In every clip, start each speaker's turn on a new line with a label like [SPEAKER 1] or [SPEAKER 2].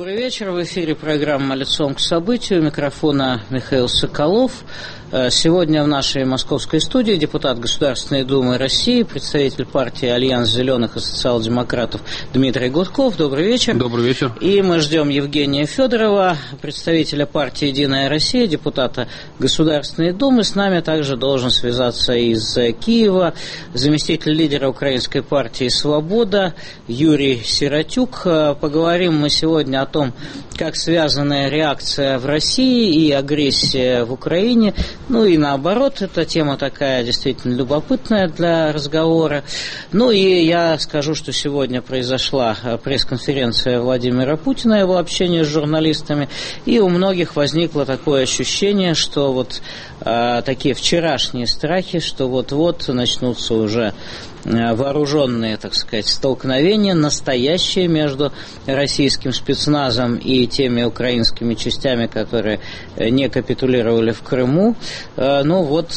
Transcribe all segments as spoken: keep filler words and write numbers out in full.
[SPEAKER 1] Добрый вечер. В эфире программа «Лицом к событию». У микрофона Михаил Соколов. Сегодня в нашей московской студии депутат Государственной Думы России, представитель партии «Альянс зеленых и социал-демократов» Дмитрий Гудков. Добрый вечер.
[SPEAKER 2] Добрый вечер.
[SPEAKER 1] И мы ждем Евгения Федорова, представителя партии «Единая Россия», депутата Государственной Думы. С нами также должен связаться из Киева заместитель лидера украинской партии «Свобода» Юрий Сиротюк. Поговорим мы сегодня о том, как связана реакция в России и агрессия в Украине. Ну и наоборот, эта тема такая действительно любопытная для разговора. Ну и я скажу, что сегодня произошла пресс-конференция Владимира Путина, его общение с журналистами, и у многих возникло такое ощущение, что вот э, такие вчерашние страхи, что вот-вот начнутся уже вооруженные, так сказать, столкновения, настоящие между российским спецназом и теми украинскими частями, которые не капитулировали в Крыму. Ну вот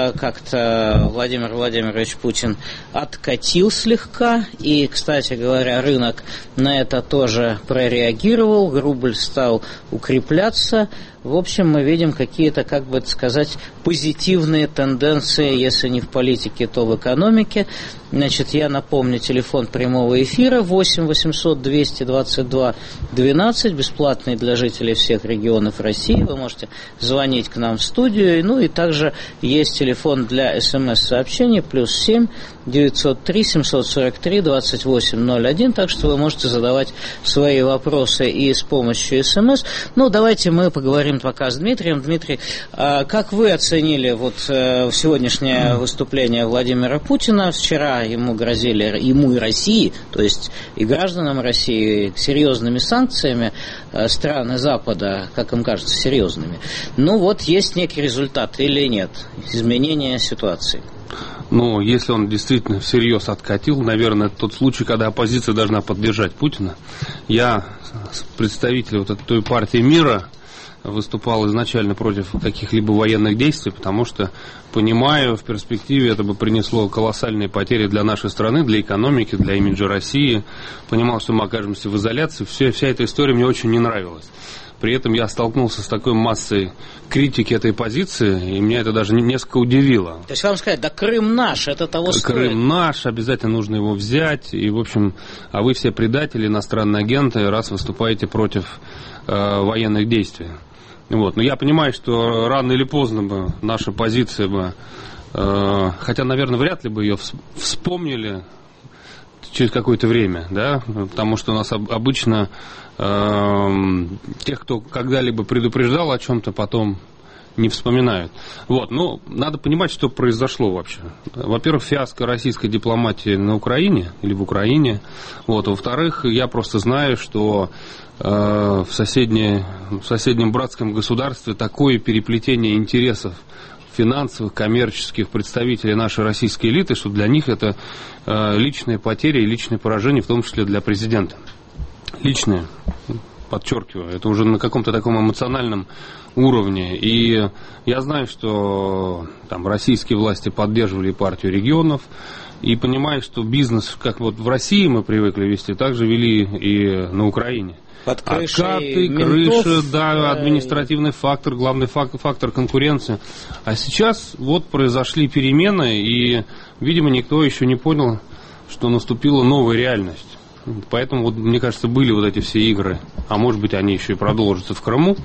[SPEAKER 1] как-то Владимир Владимирович Путин откатил слегка, и, кстати говоря, рынок на это тоже прореагировал, рубль стал укрепляться. В общем, мы видим какие-то, как бы сказать, позитивные тенденции, если не в политике, то в экономике. Значит, я напомню, телефон прямого эфира восемь восемьсот двести двадцать два двенадцать, бесплатный для жителей всех регионов России. Вы можете звонить к нам в студию. Ну и также есть телефон для смс-сообщений, плюс семь девятьсот три семьсот сорок три двадцать восемь ноль один. Так что вы можете задавать свои вопросы и с помощью смс. Ну, давайте мы поговорим пока с Дмитрием. Дмитрий, как вы оценили вот сегодняшнее выступление Владимира Путина? Вчера ему грозили, ему и России, то есть и гражданам России, серьезными санкциями страны Запада, как им кажется, серьезными. Ну вот есть некий результат или нет? Изменение ситуации.
[SPEAKER 2] Ну, если он действительно всерьез откатил, наверное, это тот случай, когда оппозиция должна поддержать Путина. Я, представитель вот той партии мира, выступал изначально против каких-либо военных действий, потому что, понимаю, в перспективе это бы принесло колоссальные потери для нашей страны, для экономики, для имиджа России. Понимал, что мы окажемся в изоляции. Все, вся эта история мне очень не нравилась. При этом я столкнулся с такой массой критики этой позиции, и меня это даже несколько удивило.
[SPEAKER 1] То есть вам сказать, да Крым наш, это того стоит.
[SPEAKER 2] Крым наш, обязательно нужно его взять, и, в общем, а вы все предатели, иностранные агенты, раз выступаете против э, военных действий. Вот. Но я понимаю, что рано или поздно бы наша позиция бы, э, хотя, наверное, вряд ли бы ее вспомнили через какое-то время, да, потому что у нас обычно э, тех, кто когда-либо предупреждал о чем-то, потом не вспоминают. Вот, ну, надо понимать, что произошло вообще. Во-первых, фиаско российской дипломатии на Украине или в Украине. Вот, во-вторых, я просто знаю, что э, в, соседней, в соседнем братском государстве такое переплетение интересов финансовых, коммерческих представителей нашей российской элиты, что для них это э, личные потери и личные поражения, в том числе для президента. Личные, подчеркиваю, это уже на каком-то таком эмоциональном уровне. И я знаю, что там российские власти поддерживали партию регионов, и понимаю, что бизнес, как вот в России мы привыкли вести, также вели и на Украине.
[SPEAKER 1] Под крышей
[SPEAKER 2] Откаты,
[SPEAKER 1] ментов,
[SPEAKER 2] крыши, да, административный фактор, главный фактор, фактор конкуренции. А сейчас вот произошли перемены, и, видимо, никто еще не понял, что наступила новая реальность. Поэтому, вот, мне кажется, были вот эти все игры, а может быть, они еще и продолжатся в Крыму.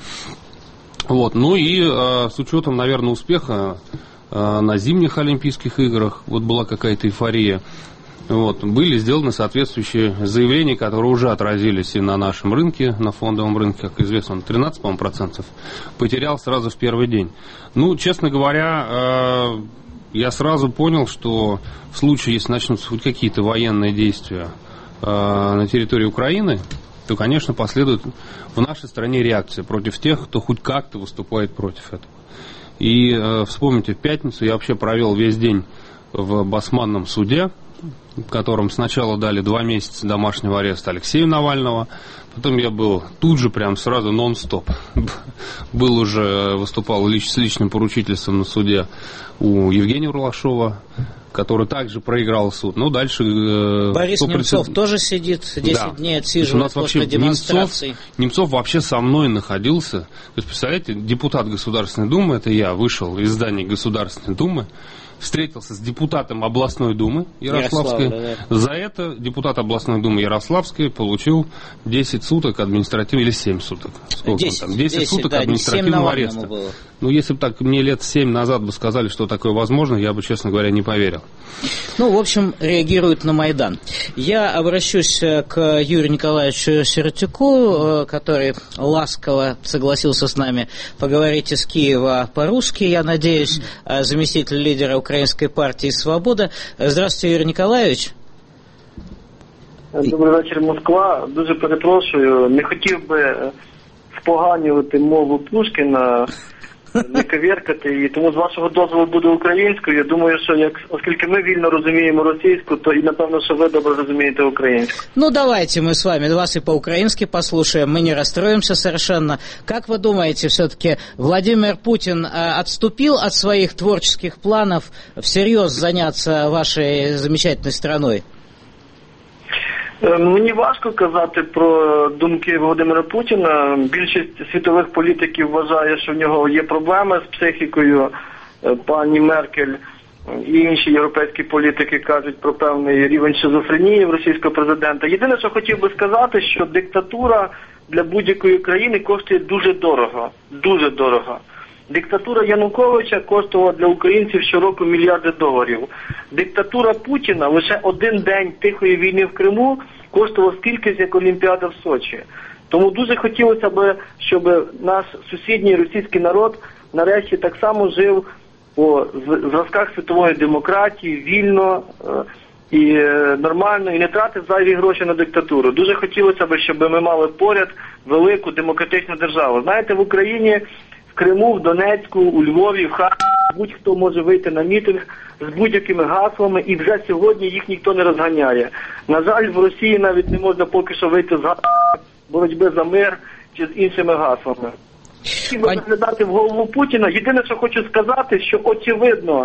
[SPEAKER 2] Вот. Ну и э, с учетом, наверное, успеха э, на зимних Олимпийских играх, вот была какая-то эйфория. Вот, были сделаны соответствующие заявления, которые уже отразились и на нашем рынке, на фондовом рынке, как известно, он тринадцать процентов потерял сразу в первый день. Ну, честно говоря, э, я сразу понял, что в случае, если начнутся хоть какие-то военные действия э, на территории Украины, то, конечно, последует в нашей стране реакция против тех, кто хоть как-то выступает против этого. И э, вспомните, в пятницу я вообще провел весь день в Басманном суде, которым сначала дали два месяца домашнего ареста Алексею Навального. Потом я был тут же, прям сразу нон-стоп. Был уже, выступал с личным поручительством на суде у Евгения Урлашова, который также проиграл суд. Ну, дальше...
[SPEAKER 1] Борис Немцов присед... тоже сидит, десять да. дней отсиживает после демонстраций.
[SPEAKER 2] Немцов, Немцов вообще со мной находился. То есть, представляете, депутат Государственной Думы, это я, вышел из здания Государственной Думы, встретился с депутатом областной думы Ярославской. Да. За это депутат областной думы Ярославской получил десять суток административного, или семь суток. Сколько десять, он там? десять, десять суток да, административного ареста. Было. Ну, если бы так мне лет семь назад бы сказали, что такое возможно, я бы, честно говоря, не поверил.
[SPEAKER 1] Ну, в общем, реагируют на Майдан. Я обращусь к Юрию Николаевичу Сиротюку, который ласково согласился с нами поговорить из Киева по-русски, я надеюсь, заместитель лидера Украинской партии «Свобода». Здравствуйте, Юрий Николаевич.
[SPEAKER 3] Добрий вечір, Москва. Дуже перепрошую. Не хотів би споганювати мову Пушкіна, не коверкати її, тому з вашого дозволу буду українською. Я думаю, що як, оскільки ми вільно розуміємо російську, то і напевно, що ви добре розумієте українську.
[SPEAKER 1] Ну, давайте мы с вами вас и по-украински послушаем, мы не расстроимся совершенно. Как вы думаете, все-таки Владимир Путин отступил от своих творческих планов всерьез заняться вашей замечательной страной?
[SPEAKER 3] Мені важко казати про думки Володимира Путіна. Більшість світових політиків вважає, що в нього є проблеми з психікою. Пані Меркель і інші європейські політики кажуть про певний рівень шизофренії в російського президента. Єдине, що хотів би сказати, що диктатура для будь-якої країни коштує дуже дорого. Дуже дорого. Диктатура Януковича коштувала для українців щороку мільярди доларів. Диктатура Путіна лише один день тихої війни в Криму коштувала стільки, як Олімпіада в Сочі. Тому дуже хотілося б, щоб наш сусідній російський народ нарешті так само жив по зразках світової демократії, вільно і нормально, і не тратив зайві гроші на диктатуру. Дуже хотілося б, щоб ми мали поряд велику демократичну державу. Знаєте, в Україні, в Криму, в Донецьку, у Львові, в Харкові будь-хто може вийти на мітинг з будь-якими гаслами, і вже сьогодні їх ніхто не розганяє. На жаль, в Росії навіть не можна поки що вийти з гаслами боротьби за мир чи з іншими гаслами. Хотів би заглядати в голову Путіна. Єдине, що хочу сказати, що очевидно,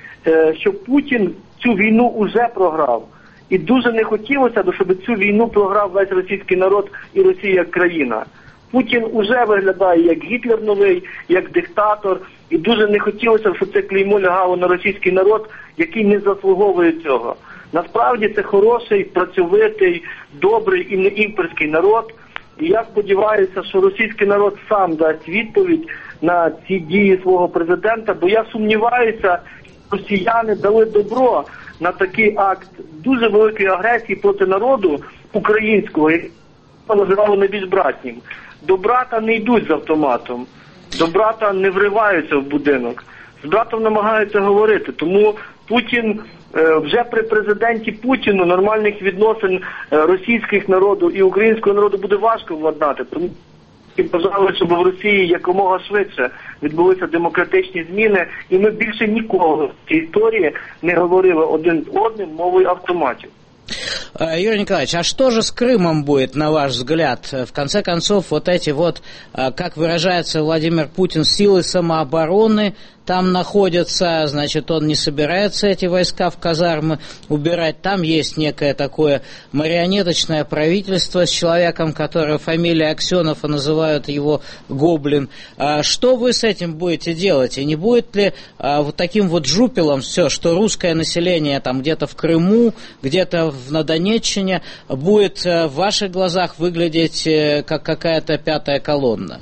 [SPEAKER 3] що Путін цю війну уже програв. І дуже не хотілося б, щоб цю війну програв весь російський народ і Росія як країна. Путін уже виглядає як Гітлер новий, як диктатор, і дуже не хотілося, щоб це клеймо лягало на російський народ, який не заслуговує цього. Насправді це хороший, працьовитий, добрий і не імперський народ, і я сподіваюся, що російський народ сам дасть відповідь на ці дії свого президента, бо я сумніваюся, що росіяни дали добро на такий акт дуже великої агресії проти народу українського, який називали найбільш братнім. До брата не йдуть з автоматом, до брата не вриваються в будинок, з братом намагаються говорити. Тому Путін, вже при президенті Путіну нормальних відносин російських народу і українського народу буде важко владнати. Тому бажали, щоб в Росії якомога швидше відбулися демократичні зміни, і ми більше ніколи в цій історії не говорили один з одним мовою автоматів.
[SPEAKER 1] Юрий Николаевич, а что же с Крымом будет, на ваш взгляд? В конце концов, вот эти вот, как выражается Владимир Путин, силы самообороны там находятся, значит, он не собирается эти войска в казармы убирать. Там есть некое такое марионеточное правительство с человеком, которое фамилия Аксенов, а называют его Гоблин. Что вы с этим будете делать? И не будет ли вот таким вот жупелом все, что русское население там где-то в Крыму, где-то на Донеччине будет в ваших глазах выглядеть как какая-то пятая колонна?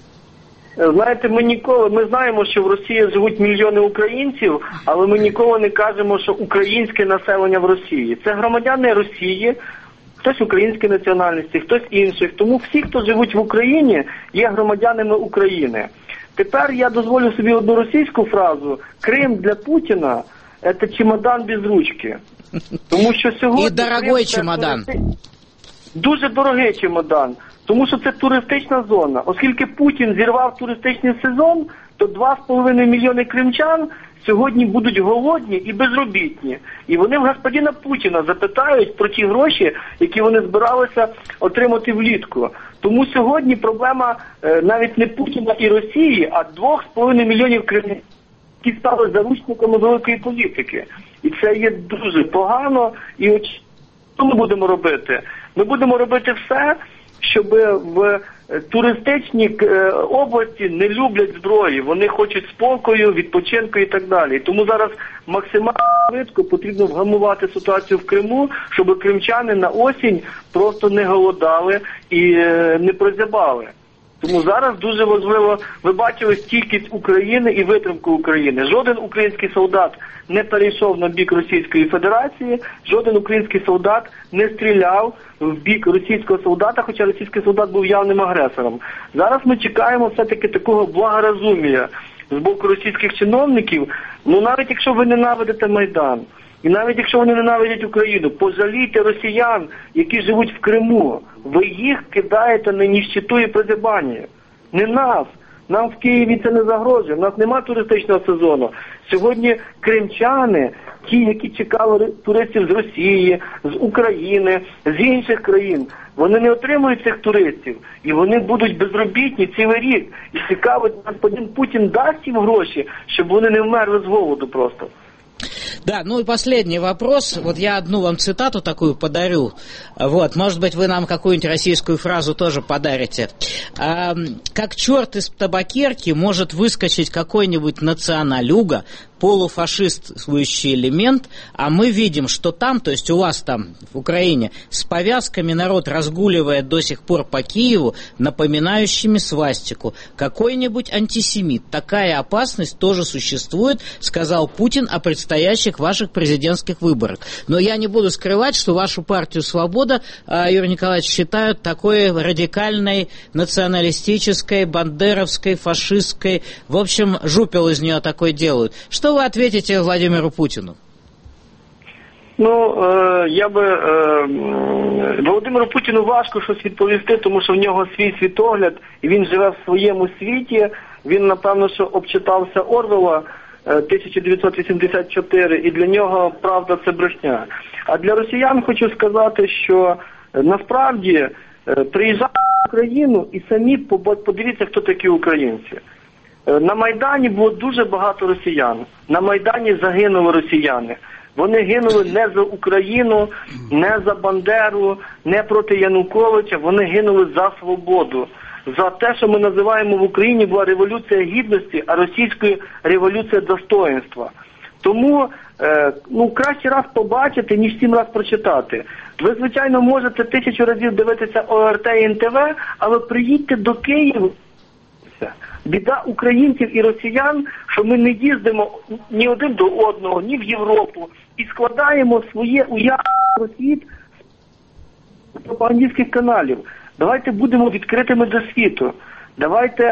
[SPEAKER 3] Знаєте, ми ніколи, ми знаємо, що в Росії живуть мільйони українців, але ми ніколи не кажемо, що українське населення в Росії. Це громадяни Росії, хтось української національності, хтось інших. Тому всі, хто живуть в Україні, є громадянами України. Тепер я дозволю собі одну російську фразу. Крим для Путіна – це чемодан без ручки. Тому що сьогодні...
[SPEAKER 1] І дорогой чемодан.
[SPEAKER 3] Дуже дорогий чемодан. Тому що це туристична зона. Оскільки Путін зірвав туристичний сезон, то два з половиною мільйони кримчан сьогодні будуть голодні і безробітні. І вони в господина Путіна запитають про ті гроші, які вони збиралися отримати влітку. Тому сьогодні проблема е, навіть не Путіна і Росії, а двох з половиною мільйонів кримінальних, які стали заручниками великої політики. І це є дуже погано. І от що ми будемо робити? Ми будемо робити все, щоб в туристичній області не люблять зброї. Вони хочуть спокою, відпочинку і так далі. Тому зараз максимально швидко потрібно вгамувати ситуацію в Криму, щоб кримчани на осінь просто не голодали і не прозябали. Тому зараз дуже важливо, ви бачили стійкість України і витримку України. Жоден український солдат не перейшов на бік Російської Федерації, жоден український солдат не стріляв в бік російського солдата, хоча російський солдат був явним агресором. Зараз ми чекаємо все-таки такого благорозумія з боку російських чиновників. Ну навіть якщо ви ненавидите Майдан, і навіть якщо вони ненавидять Україну, пожалійте росіян, які живуть в Криму. Ви їх кидаєте на ніщету і прозябання. Не нас. Нам в Києві це не загрожує. У нас немає туристичного сезону. Сьогодні кримчани, ті, які чекали туристів з Росії, з України, з інших країн, вони не отримують цих туристів. І вони будуть безробітні цілий рік. І цікаво, господин Путін дасть їм гроші, щоб вони не вмерли з голоду просто.
[SPEAKER 1] Да, ну и последний вопрос. Вот я одну вам цитату такую подарю. Вот, может быть, вы нам какую-нибудь российскую фразу тоже подарите. А, как черт из табакерки может выскочить какой-нибудь националюга, полуфашистствующий элемент, а мы видим, что там, то есть у вас там, в Украине, с повязками народ разгуливает до сих пор по Киеву, напоминающими свастику. Какой-нибудь антисемит. Такая опасность тоже существует, сказал Путин о предстоящих ваших президентских выборах. Но я не буду скрывать, что вашу партию «Свобода», Юрий Николаевич, считают такой радикальной, националистической, бандеровской, фашистской. В общем, жупел из нее такой делают. Что вы ответите Владимиру Путину?
[SPEAKER 3] Ну, е, я би е, Володимиру Путіну важко щось відповісти, тому що в нього свій світогляд, і він живе в своєму світі. Він, напевно, що обчитався Орвелла е, тисяча дев'ятсот вісімдесят чотири, і для нього правда це брехня. А для росіян хочу сказати, що е, насправді е, приїжджають в Україну і самі подивіться, хто такі українці. На Майдані було дуже багато росіян. На Майдані загинули росіяни. Вони гинули не за Україну, не за Бандеру, не проти Януковича. Вони гинули за свободу. За те, що ми називаємо в Україні, була революція гідності, а російською революція достоїнства. Тому е, ну, краще раз побачити, ніж сім раз прочитати. Ви, звичайно, можете тисячу разів дивитися О Р Т і Ен Те Ве, але приїдьте до Києва. Біда українців і росіян, що ми не їздимо ні один до одного, ні в Європу, і складаємо своє уявлення про світ з пропагандистських каналів. Давайте будемо відкритими до світу. Давайте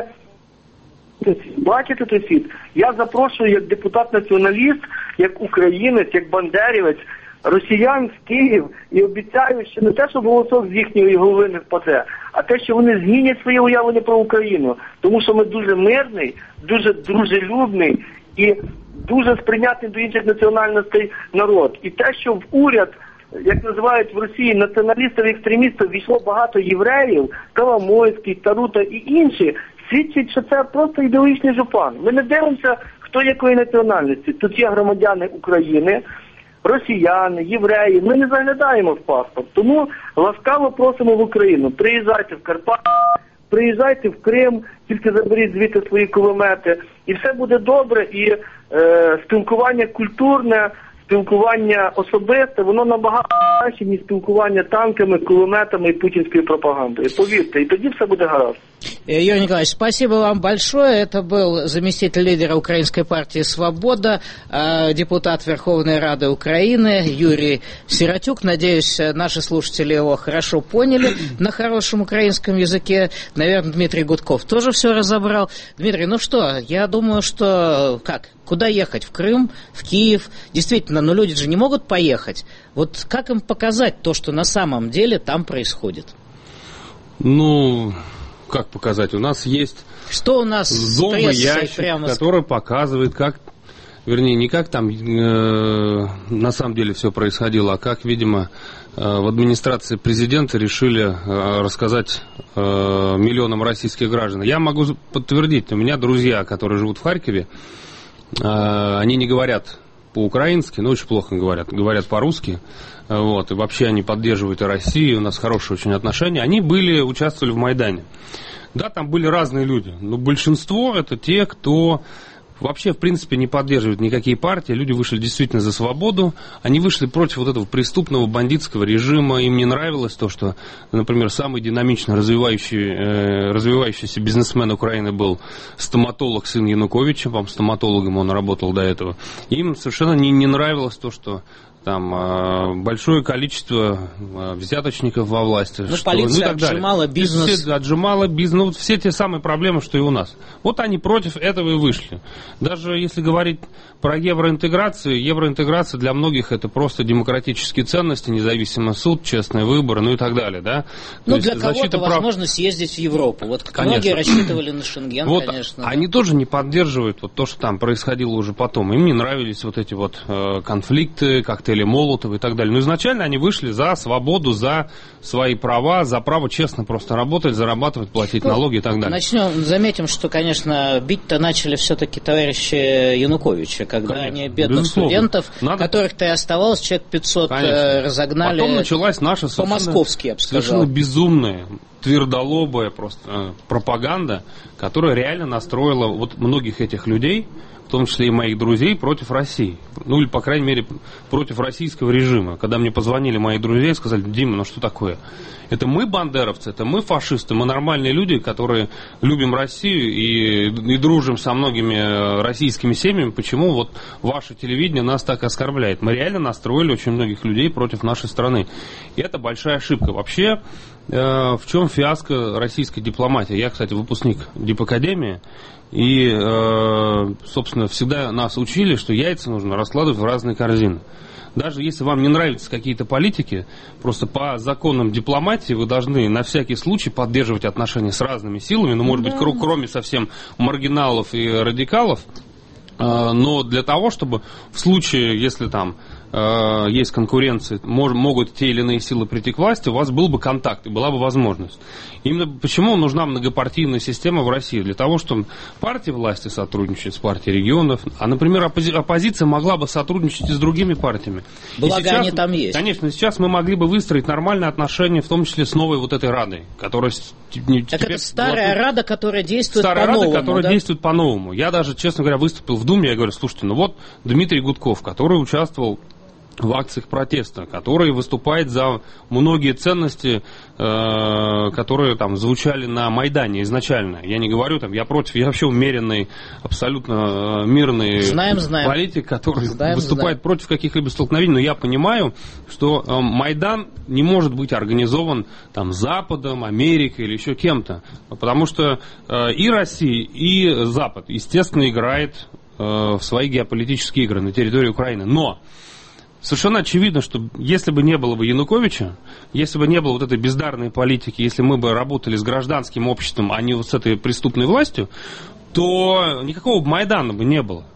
[SPEAKER 3] бачити той світ. Я запрошую як депутат-націоналіст, як українець, як бандерівець, росіян в Київ і обіцяю, що не те, що голосок з їхньої голови не впаде, а те, що вони змінять своє уявлення про Україну. Тому що ми дуже мирний, дуже дружелюбний і дуже сприйнятний до інших національностей народ. І те, що в уряд, як називають в Росії, націоналістів і екстремістів, війшло багато євреїв, Коломойський, Тарута і інші, свідчить, що це просто ідеологічний жупан. Ми не дивимося, хто якої національності. Тут є громадяни України, росіяни, євреї, ми не заглядаємо в паспорт. Тому ласкаво просимо в Україну. Приїжджайте в Карпати, приїжджайте в Крим, тільки заберіть звідти свої кулемети. І все буде добре, і е, спілкування культурне, спілкування особисте, воно набагато краще, ніж спілкування танками, кулеметами і путінською пропагандою. Повірте, і тоді все буде гаразд.
[SPEAKER 1] Юрий Николаевич, спасибо вам большое. Это был заместитель лидера Украинской партии «Свобода», депутат Верховной Рады Украины Юрий Сиротюк. Надеюсь, наши слушатели его хорошо поняли на хорошем украинском языке. Наверное, Дмитрий Гудков тоже все разобрал. Дмитрий, ну что, я думаю, что как? Куда ехать? В Крым, в Киев? Действительно, но люди же не могут поехать. Вот как им показать то, что на самом деле там происходит?
[SPEAKER 2] Ну... Как показать? У нас есть
[SPEAKER 1] что у нас
[SPEAKER 2] зомбоящик,
[SPEAKER 1] прямо...
[SPEAKER 2] который показывает, как вернее, не как там э, на самом деле все происходило, а как, видимо, э, в администрации президента решили э, рассказать э, миллионам российских граждан. Я могу подтвердить, у меня друзья, которые живут в Харькове, э, они не говорят по-украински, но очень плохо говорят, говорят по-русски, вот, и вообще они поддерживают и Россию, у нас хорошие очень отношения. Они были, участвовали в Майдане. Да, там были разные люди, но большинство это те, кто вообще, в принципе, не поддерживают никакие партии. Люди вышли действительно за свободу. Они вышли против вот этого преступного бандитского режима. Им не нравилось то, что, например, самый динамично развивающий, э, развивающийся бизнесмен Украины был стоматолог, сын Януковича. По-моему, стоматологом он работал до этого. Им совершенно не, не нравилось то, что там большое количество взяточников во власти.
[SPEAKER 1] Ну,
[SPEAKER 2] что,
[SPEAKER 1] полиция
[SPEAKER 2] ну,
[SPEAKER 1] отжимала бизнес.
[SPEAKER 2] Все отжимала бизнес. Ну, вот все те самые проблемы, что и у нас. Вот они против этого и вышли. Даже если говорить про евроинтеграцию, евроинтеграция для многих это просто демократические ценности, независимый суд, честные выборы, ну и так далее. Да?
[SPEAKER 1] Ну, для кого-то прав... возможно съездить в Европу. Вот конечно. Многие рассчитывали на Шенген,
[SPEAKER 2] вот
[SPEAKER 1] конечно.
[SPEAKER 2] Они
[SPEAKER 1] да.
[SPEAKER 2] тоже не поддерживают вот то, что там происходило уже потом. Им не нравились вот эти вот э, конфликты, коктейли Молотова и так далее. Но изначально они вышли за свободу, за свои права, за право честно просто работать, зарабатывать, платить ну, налоги и так далее.
[SPEAKER 1] Начнем, заметим, что, конечно, бить-то начали все-таки товарищи Януковича, когда конечно, они бедных безусловно. студентов, Надо... которых-то и оставалось, человек пятьсот конечно. разогнали.
[SPEAKER 2] Потом началась наша
[SPEAKER 1] по-московски, я бы сказал.
[SPEAKER 2] Совершенно безумная, твердолобая просто э, пропаганда, которая реально настроила вот многих этих людей, в том числе и моих друзей, против России. Ну, или, по крайней мере, против российского режима. Когда мне позвонили мои друзья и сказали: Дима, ну что такое? Это мы бандеровцы, это мы фашисты, мы нормальные люди, которые любим Россию и, и дружим со многими российскими семьями. Почему вот ваше телевидение нас так оскорбляет? Мы реально настроили очень многих людей против нашей страны. И это большая ошибка. Вообще, э, в чем фиаско российской дипломатии? Я, кстати, выпускник дипакадемии. И, э, собственно, всегда нас учили, что яйца нужно раскладывать в разные корзины. Даже если вам не нравятся какие-то политики, просто по законам дипломатии вы должны на всякий случай поддерживать отношения с разными силами, ну, может быть, кроме совсем маргиналов и радикалов, э, но для того, чтобы в случае, если там э, есть конкуренция, мож, могут те или иные силы прийти к власти, у вас был бы контакт и была бы возможность. Именно почему нужна многопартийная система в России? Для того, чтобы партии власти сотрудничают с партией регионов, а, например, оппози- оппозиция могла бы сотрудничать и с другими партиями.
[SPEAKER 1] Благо
[SPEAKER 2] сейчас,
[SPEAKER 1] они там есть.
[SPEAKER 2] Конечно, сейчас мы могли бы выстроить нормальные отношения, в том числе с новой вот этой Радой, которая...
[SPEAKER 1] Так это старая власть... Рада, которая действует
[SPEAKER 2] старая
[SPEAKER 1] по-новому,
[SPEAKER 2] Рада, которая
[SPEAKER 1] да?
[SPEAKER 2] действует по-новому. Я даже, честно говоря, выступил в Думе, я говорю: слушайте, ну вот Дмитрий Гудков, который участвовал в акциях протеста, который выступает за многие ценности, э, которые там звучали на Майдане изначально. Я не говорю там, я против, я вообще умеренный, абсолютно э, мирный
[SPEAKER 1] знаем, знаем.
[SPEAKER 2] политик, который
[SPEAKER 1] знаем,
[SPEAKER 2] выступает
[SPEAKER 1] знаем.
[SPEAKER 2] против каких-либо столкновений, но я понимаю, что э, Майдан не может быть организован там Западом, Америкой или еще кем-то, потому что э, и Россия, и Запад, естественно, играет э, в свои геополитические игры на территории Украины, но совершенно очевидно, что если бы не было бы Януковича, если бы не было вот этой бездарной политики, если мы бы работали с гражданским обществом, а не вот с этой преступной властью, то никакого бы Майдана бы не было.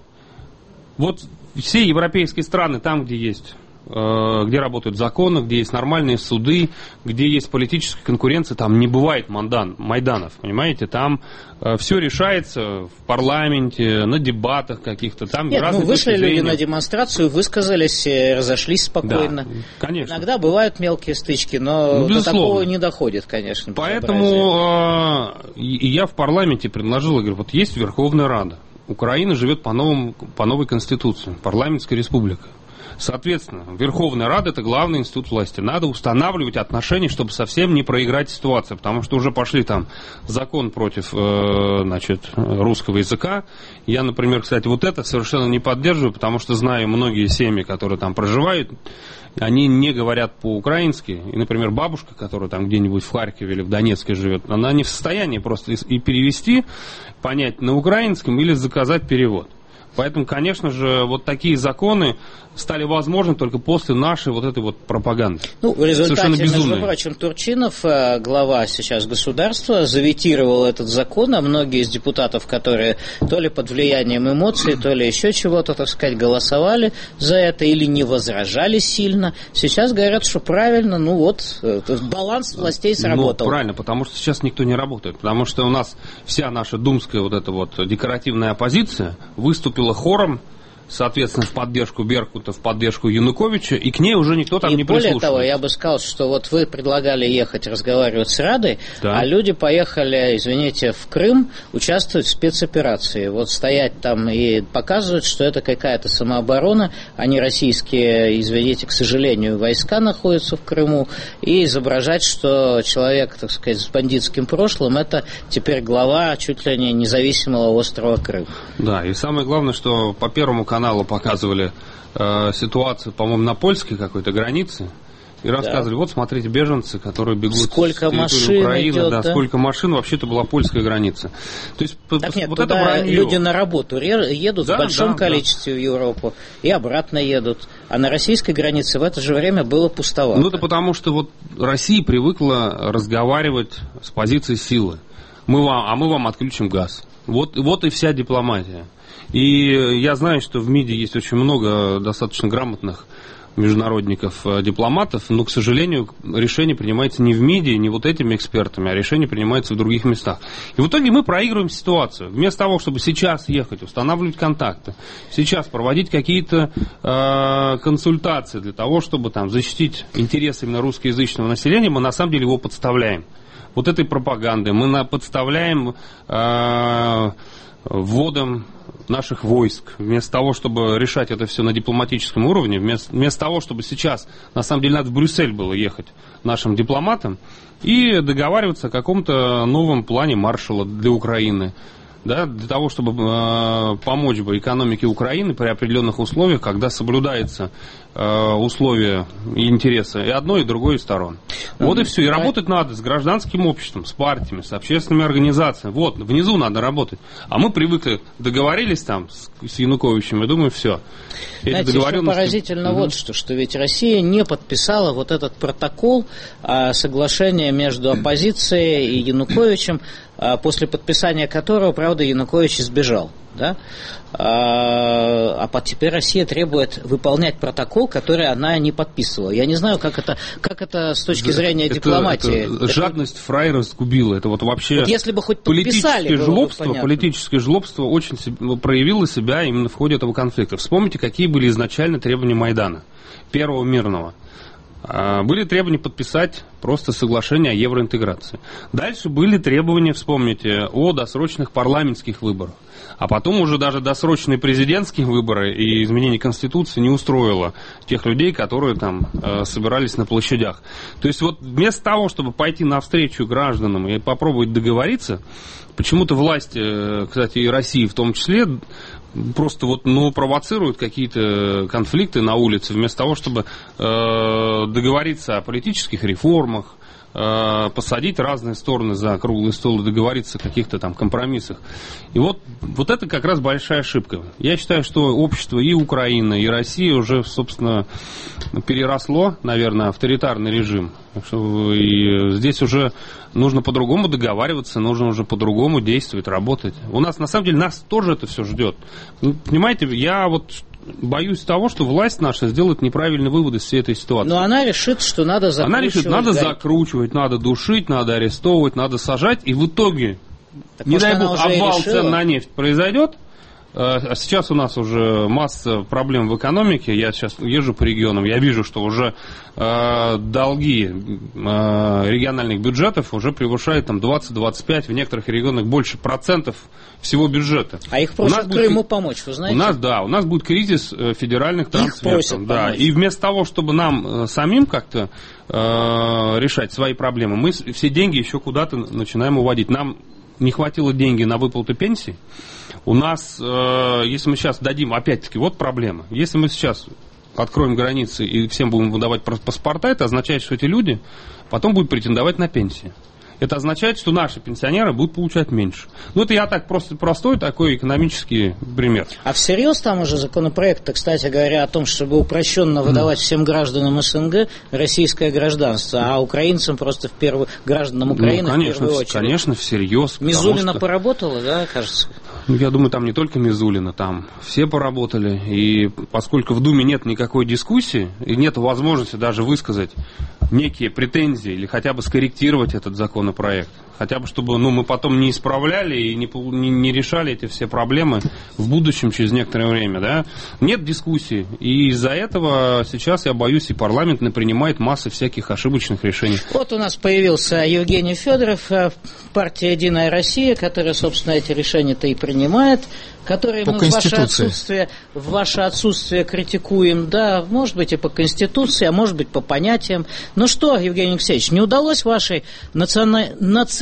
[SPEAKER 2] Вот все европейские страны, там, где есть, где работают законы, где есть нормальные суды, где есть политическая конкуренция, там не бывает Майдан, Майданов, понимаете? Там э, все решается в парламенте, на дебатах каких-то. Там
[SPEAKER 1] Нет, ну вышли люди на демонстрацию, высказались, разошлись спокойно. Да,
[SPEAKER 2] конечно.
[SPEAKER 1] Иногда бывают мелкие стычки, но ну, до такого не доходит, конечно.
[SPEAKER 2] Поэтому э, я в парламенте предложил, я говорю, вот есть Верховная Рада. Украина живет по, новому, по новой конституции, парламентская республика. Соответственно, Верховная Рада – это главный институт власти. Надо устанавливать отношения, чтобы совсем не проиграть ситуацию, потому что уже пошли там закон против э, значит, русского языка. Я, например, кстати, вот это совершенно не поддерживаю, потому что знаю многие семьи, которые там проживают, они не говорят по-украински. И, например, бабушка, которая там где-нибудь в Харькове или в Донецке живет, она не в состоянии просто и перевести, понять на украинском или заказать перевод. Поэтому, конечно же, вот такие законы стали возможны только после нашей вот этой вот пропаганды.
[SPEAKER 1] Ну, в результате, между прочим, Турчинов, глава сейчас государства, заветировал этот закон, а многие из депутатов, которые то ли под влиянием эмоций, то ли еще чего-то, так сказать, голосовали за это или не возражали сильно, сейчас говорят, что правильно, ну вот, баланс властей сработал.
[SPEAKER 2] Ну, правильно, потому что сейчас никто не работает, потому что у нас вся наша думская вот эта вот декоративная оппозиция выступила хором, соответственно, в поддержку Беркута, в поддержку Януковича, и к ней уже никто там
[SPEAKER 1] и
[SPEAKER 2] не прислушивается.
[SPEAKER 1] Более того, я бы сказал, что вот вы предлагали ехать разговаривать с Радой, да. а люди поехали, извините, в Крым участвовать в спецоперации. Вот стоять там и показывать, что это какая-то самооборона, а не российские, извините, к сожалению, войска находятся в Крыму, и изображать, что человек, так сказать, с бандитским прошлым, это теперь глава чуть ли не независимого острова Крым.
[SPEAKER 2] Да, и самое главное, что по Первому каналу каналу показывали э, ситуацию, по-моему, на польской какой-то границе. И рассказывали, да. вот, смотрите, беженцы, которые бегут
[SPEAKER 1] сколько
[SPEAKER 2] с территории Украины,
[SPEAKER 1] идет,
[SPEAKER 2] да,
[SPEAKER 1] да?
[SPEAKER 2] сколько машин, вообще-то была польская граница. То есть,
[SPEAKER 1] так нет, вот это вранье. Люди на работу едут да, в большом да, количестве да. в Европу и обратно едут. А на российской границе в это же время было пустовато.
[SPEAKER 2] Ну, это потому, что вот Россия привыкла разговаривать с позиции силы. Мы вам, а мы вам отключим газ. Вот, вот и вся дипломатия. И я знаю, что в МИДе есть очень много достаточно грамотных международников, дипломатов, но, к сожалению, решение принимается не в МИДе, не вот этими экспертами, а решение принимается в других местах. И в итоге мы проигрываем ситуацию. Вместо того, чтобы сейчас ехать, устанавливать контакты, сейчас проводить какие-то э, консультации для того, чтобы там, защитить интересы именно русскоязычного населения, мы на самом деле его подставляем. Вот этой пропагандой мы на, подставляем э, вводом наших войск, вместо того, чтобы решать это все на дипломатическом уровне, вместо, вместо того, чтобы сейчас, на самом деле, надо в Брюссель было ехать нашим дипломатам и договариваться о каком-то новом плане Маршалла для Украины, да, для того, чтобы э, помочь бы экономике Украины при определенных условиях, когда соблюдаются э, условия и интересы и одной, и другой сторон. Вот и все. И работать надо с гражданским обществом, с партиями, с общественными организациями. Вот, внизу надо работать. А мы привыкли, договорились там с, с Януковичем, и думаю, все.
[SPEAKER 1] Знаете, еще поразительно угу. вот что, что ведь Россия не подписала вот этот протокол а, соглашения между оппозицией и Януковичем, а, после подписания которого, правда, Янукович сбежал. Да? А, а теперь Россия требует выполнять протокол, который она не подписывала. Я не знаю, как это, как это с точки зрения это, дипломатии.
[SPEAKER 2] Это, это жадность фраера сгубила. Это вот вообще
[SPEAKER 1] вот если бы хоть подписали,
[SPEAKER 2] политическое жлобство, политическое жлобство очень проявило себя именно в ходе этого конфликта. Вспомните, какие были изначально требования Майдана, первого мирного. Были требования подписать просто соглашение о евроинтеграции. Дальше были требования, вспомните, о досрочных парламентских выборах. А потом уже даже досрочные президентские выборы и изменение Конституции не устроило тех людей, которые там э, собирались на площадях. То есть вот вместо того, чтобы пойти навстречу гражданам и попробовать договориться, почему-то власти, кстати, и России в том числе, просто вот, ну, провоцируют какие-то конфликты на улице, вместо того, чтобы э, договориться о политических реформах, э, посадить разные стороны за круглый стол и договориться о каких-то там компромиссах. И вот, вот это как раз большая ошибка. Я считаю, что общество и Украины, и Россия уже, собственно, переросло, наверное, авторитарный режим. И здесь уже нужно по-другому договариваться, нужно уже по-другому действовать, работать. У нас, на самом деле, нас тоже это все ждет. Понимаете, я вот боюсь того, что власть наша сделает неправильные выводы из всей этой ситуации.
[SPEAKER 1] Но она решит, что надо закручивать. Она решит,
[SPEAKER 2] надо гайки. закручивать, надо душить, надо арестовывать, надо сажать. И в итоге, так не дай бог, обвал цен на нефть произойдет. А сейчас у нас уже масса проблем в экономике. Я сейчас езжу по регионам, я вижу, что уже э, долги э, региональных бюджетов уже превышают там двадцать-двадцать пять, в некоторых регионах больше процентов всего бюджета.
[SPEAKER 1] А их просят будет, Крыму помочь, вы знаете?
[SPEAKER 2] У нас, да, у нас будет кризис федеральных трансфертов. Да, и вместо того, чтобы нам э, самим как-то э, решать свои проблемы, мы все деньги еще куда-то начинаем уводить. Нам не хватило денег на выплату пенсий. У нас, э, если мы сейчас дадим, опять-таки, вот проблема. Если мы сейчас откроем границы и всем будем выдавать паспорта, это означает, что эти люди потом будут претендовать на пенсии. это означает, что наши пенсионеры будут получать меньше. Ну, это я так просто простой такой экономический пример.
[SPEAKER 1] А всерьез там уже законопроект, кстати говоря, о том, чтобы упрощенно выдавать mm. всем гражданам СНГ российское гражданство, а украинцам просто в первую, гражданам Украины
[SPEAKER 2] ну, конечно,
[SPEAKER 1] в первую очередь.
[SPEAKER 2] Конечно, всерьез.
[SPEAKER 1] Мизулина
[SPEAKER 2] что...
[SPEAKER 1] поработала, да, кажется?
[SPEAKER 2] Ну, я думаю, там не только Мизулина, там все поработали. И поскольку в Думе нет никакой дискуссии, и нет возможности даже высказать некие претензии или хотя бы скорректировать этот законопроект, хотя бы чтобы ну, мы потом не исправляли и не, не, не решали эти все проблемы в будущем через некоторое время, да, нет дискуссии. И из-за этого сейчас, я боюсь, и парламент не принимает массы всяких ошибочных решений.
[SPEAKER 1] Вот у нас появился Евгений Федоров, партия «Единая Россия», которая, собственно, эти решения-то и принимает, которые мы в ваше, отсутствие, в ваше отсутствие критикуем, да, может быть и по Конституции, а может быть по понятиям. Ну что, Евгений Алексеевич, не удалось вашей национа...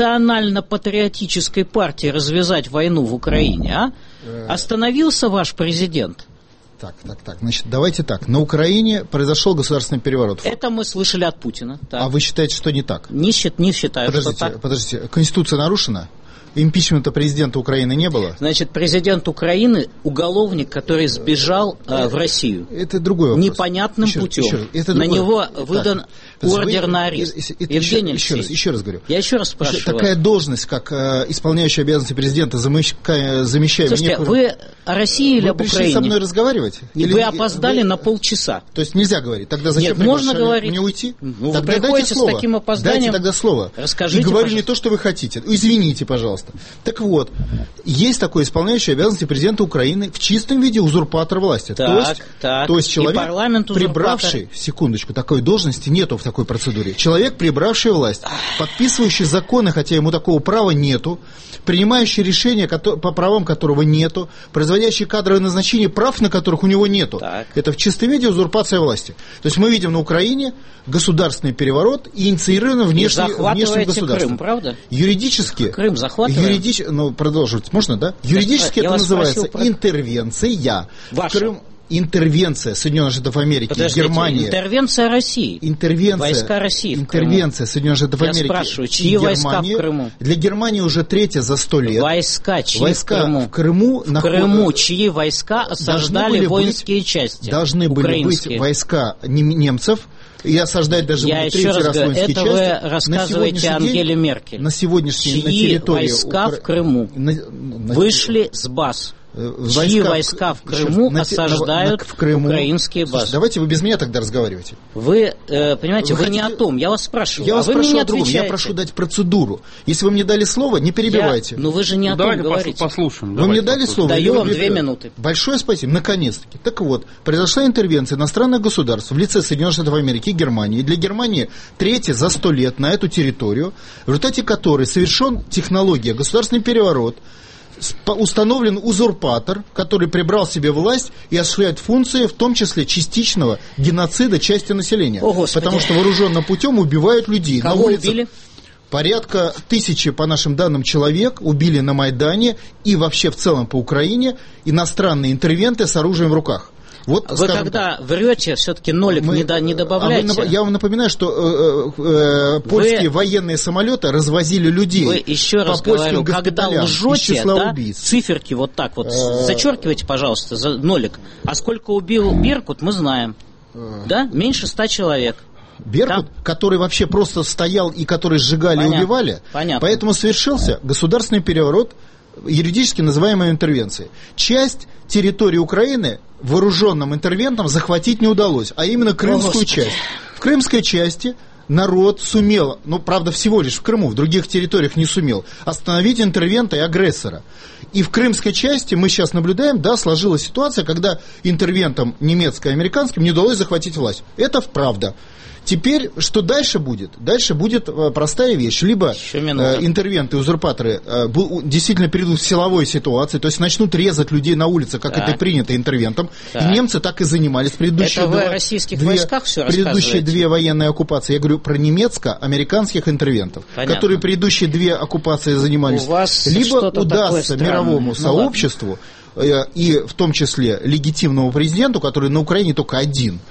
[SPEAKER 1] национально-патриотической партии развязать войну в Украине, а? Остановился ваш президент?
[SPEAKER 4] Так, так, так. Значит, давайте так. На Украине произошел государственный переворот.
[SPEAKER 1] Это мы слышали от Путина. Так.
[SPEAKER 4] А вы считаете, что не так?
[SPEAKER 1] Не, счит, не считаю,
[SPEAKER 4] подождите,
[SPEAKER 1] что так.
[SPEAKER 4] Подождите, Конституция нарушена? Импичмента президента Украины не было?
[SPEAKER 1] Значит, президент Украины уголовник, который сбежал э, в Россию.
[SPEAKER 4] Это другой вопрос.
[SPEAKER 1] Непонятным
[SPEAKER 4] еще,
[SPEAKER 1] путем.
[SPEAKER 4] Еще, это
[SPEAKER 1] на
[SPEAKER 4] другой...
[SPEAKER 1] него выдан
[SPEAKER 4] так,
[SPEAKER 1] ордер
[SPEAKER 4] вы...
[SPEAKER 1] на арест.
[SPEAKER 4] Это,
[SPEAKER 1] Евгений
[SPEAKER 4] еще,
[SPEAKER 1] Алексеевич.
[SPEAKER 4] еще, раз, еще раз говорю.
[SPEAKER 1] Я еще раз спрашиваю
[SPEAKER 4] Такая
[SPEAKER 1] вас.
[SPEAKER 4] должность, как э, исполняющий обязанности президента, замещаемая...
[SPEAKER 1] Слушайте,
[SPEAKER 4] некую...
[SPEAKER 1] вы о России или
[SPEAKER 4] вы
[SPEAKER 1] об Украине? Вы
[SPEAKER 4] пришли со мной разговаривать?
[SPEAKER 1] Или вы опоздали вы... на полчаса.
[SPEAKER 4] То есть нельзя говорить. Тогда зачем
[SPEAKER 1] Нет, можно говорить.
[SPEAKER 4] Мне уйти?
[SPEAKER 1] Ну,
[SPEAKER 4] тогда
[SPEAKER 1] вы приходите
[SPEAKER 4] дайте слово.
[SPEAKER 1] С таким опозданием.
[SPEAKER 4] Дайте тогда слово.
[SPEAKER 1] Расскажите,
[SPEAKER 4] и говорю
[SPEAKER 1] пожалуйста.
[SPEAKER 4] не то, что вы хотите. Извините, пожалуйста. Так вот, есть такой исполняющий обязанности президента Украины в чистом виде узурпатор власти.
[SPEAKER 1] Так,
[SPEAKER 4] то, есть,
[SPEAKER 1] так.
[SPEAKER 4] то есть человек, прибравший,
[SPEAKER 1] узурпатор.
[SPEAKER 4] секундочку, такой должности нету в такой процедуре. Человек, прибравший власть, подписывающий законы, хотя ему такого права нету, принимающий решения, по правам которого нету, производящий кадровое назначение, прав на которых у него нету.
[SPEAKER 1] Так.
[SPEAKER 4] Это в чистом виде узурпация власти. То есть мы видим на Украине государственный переворот и инициированный внешне, внешним государством.
[SPEAKER 1] Крым, правда?
[SPEAKER 4] Юридически.
[SPEAKER 1] Крым захватываем?
[SPEAKER 4] Юридич, ну, продолжить можно, да? Юридически
[SPEAKER 1] я
[SPEAKER 4] это называется
[SPEAKER 1] спросил,
[SPEAKER 4] интервенция.
[SPEAKER 1] Ваша.
[SPEAKER 4] В Крым интервенция Соединенных Штатов Америки,
[SPEAKER 1] Подождите,
[SPEAKER 4] Германия.
[SPEAKER 1] Интервенция России.
[SPEAKER 4] Интервенция.
[SPEAKER 1] Войска России.
[SPEAKER 4] Интервенция Соединенных Штатов
[SPEAKER 1] я
[SPEAKER 4] Америки.
[SPEAKER 1] Спрашиваю, чьи войска в Крыму?
[SPEAKER 4] Для Германии уже третья за сто лет.
[SPEAKER 1] Войска чьи
[SPEAKER 4] войска
[SPEAKER 1] в Крыму?
[SPEAKER 4] В Крыму,
[SPEAKER 1] в Крыму чьи войска осаждали воинские
[SPEAKER 4] быть,
[SPEAKER 1] части?
[SPEAKER 4] Должны были быть войска немцев. И осаждать даже
[SPEAKER 1] я
[SPEAKER 4] в третий раз, раз воинские
[SPEAKER 1] это
[SPEAKER 4] части.
[SPEAKER 1] Это вы рассказываете Ангеле Меркель.
[SPEAKER 4] На сегодняшний
[SPEAKER 1] чьи
[SPEAKER 4] на территории
[SPEAKER 1] войска
[SPEAKER 4] Укра...
[SPEAKER 1] в Крыму
[SPEAKER 4] на, на...
[SPEAKER 1] вышли с баз?
[SPEAKER 4] Войска,
[SPEAKER 1] чьи войска в Крыму
[SPEAKER 4] на,
[SPEAKER 1] осаждают
[SPEAKER 4] на, в Крыму.
[SPEAKER 1] Украинские базы?
[SPEAKER 4] Слушайте, давайте вы без меня тогда разговаривайте.
[SPEAKER 1] Вы, э, понимаете, вы, вы хотите... не о том. Я вас спрашиваю.
[SPEAKER 4] Я
[SPEAKER 1] а
[SPEAKER 4] вас
[SPEAKER 1] вы
[SPEAKER 4] прошу
[SPEAKER 1] мне
[SPEAKER 4] о другом.
[SPEAKER 1] отвечаете.
[SPEAKER 4] Я прошу дать процедуру. Если вы мне дали слово, не перебивайте.
[SPEAKER 1] Я... Ну вы же не
[SPEAKER 2] ну,
[SPEAKER 1] о том
[SPEAKER 2] давайте
[SPEAKER 1] говорите.
[SPEAKER 2] Послушаем.
[SPEAKER 4] Вы мне дали слово?
[SPEAKER 1] Даю вам две минуты.
[SPEAKER 4] Большое спасибо. Наконец-таки. Так вот, произошла интервенция иностранных государств в лице Соединенных Штатов Америки и Германии. Для Германии третья за сто лет на эту территорию, в результате которой совершен технология, государственный переворот, установлен узурпатор, который прибрал себе власть и осуществляет функции, в том числе частичного геноцида части населения.
[SPEAKER 1] О, потому
[SPEAKER 4] что вооруженным путем убивают людей.
[SPEAKER 1] Кого
[SPEAKER 4] на улицах.
[SPEAKER 1] Убили?
[SPEAKER 4] Порядка тысячи, по нашим данным, человек убили на Майдане и вообще в целом по Украине иностранные интервенты с оружием в руках. Вот,
[SPEAKER 1] вы когда так, врете, все-таки нолик мы, не, до, не добавляете.
[SPEAKER 4] А вы, я вам напоминаю, что э, э, польские вы, военные самолеты развозили людей.
[SPEAKER 1] Вы еще раз
[SPEAKER 4] по
[SPEAKER 1] говорю, когда лжете, да, циферки вот так вот,
[SPEAKER 4] э,
[SPEAKER 1] зачеркивайте, пожалуйста, за нолик. А сколько убил Беркут, мы знаем. Э, да? Меньше ста человек.
[SPEAKER 4] Беркут, там? Который вообще просто стоял и который сжигали
[SPEAKER 1] Понятно.
[SPEAKER 4] и убивали.
[SPEAKER 1] Понятно.
[SPEAKER 4] Поэтому совершился государственный переворот, юридически называемой интервенцией. Часть территории Украины вооруженным интервентам захватить не удалось, а именно крымскую О, часть. В крымской части народ сумел, ну, правда, всего лишь в Крыму, в других территориях не сумел, остановить интервента и агрессора. И в крымской части мы сейчас наблюдаем, да, сложилась ситуация, когда интервентам немецко-американским не удалось захватить власть. Это правда. Теперь, что дальше будет? Дальше будет э, простая вещь. Либо э, интервенты, узурпаторы э, бу, действительно перейдут в силовой ситуации, то есть начнут резать людей на улице, как так. это принято интервентом. Так. И немцы так и занимались. Предыдущие
[SPEAKER 1] это
[SPEAKER 4] два,
[SPEAKER 1] вы о российских
[SPEAKER 4] две,
[SPEAKER 1] войсках все
[SPEAKER 4] предыдущие две военные оккупации. Я говорю про немецко-американских интервентов, Понятно. которые предыдущие две оккупации занимались.
[SPEAKER 1] У вас
[SPEAKER 4] либо удастся мировому ну, сообществу, э, и в том числе легитимному президенту, который на Украине только один,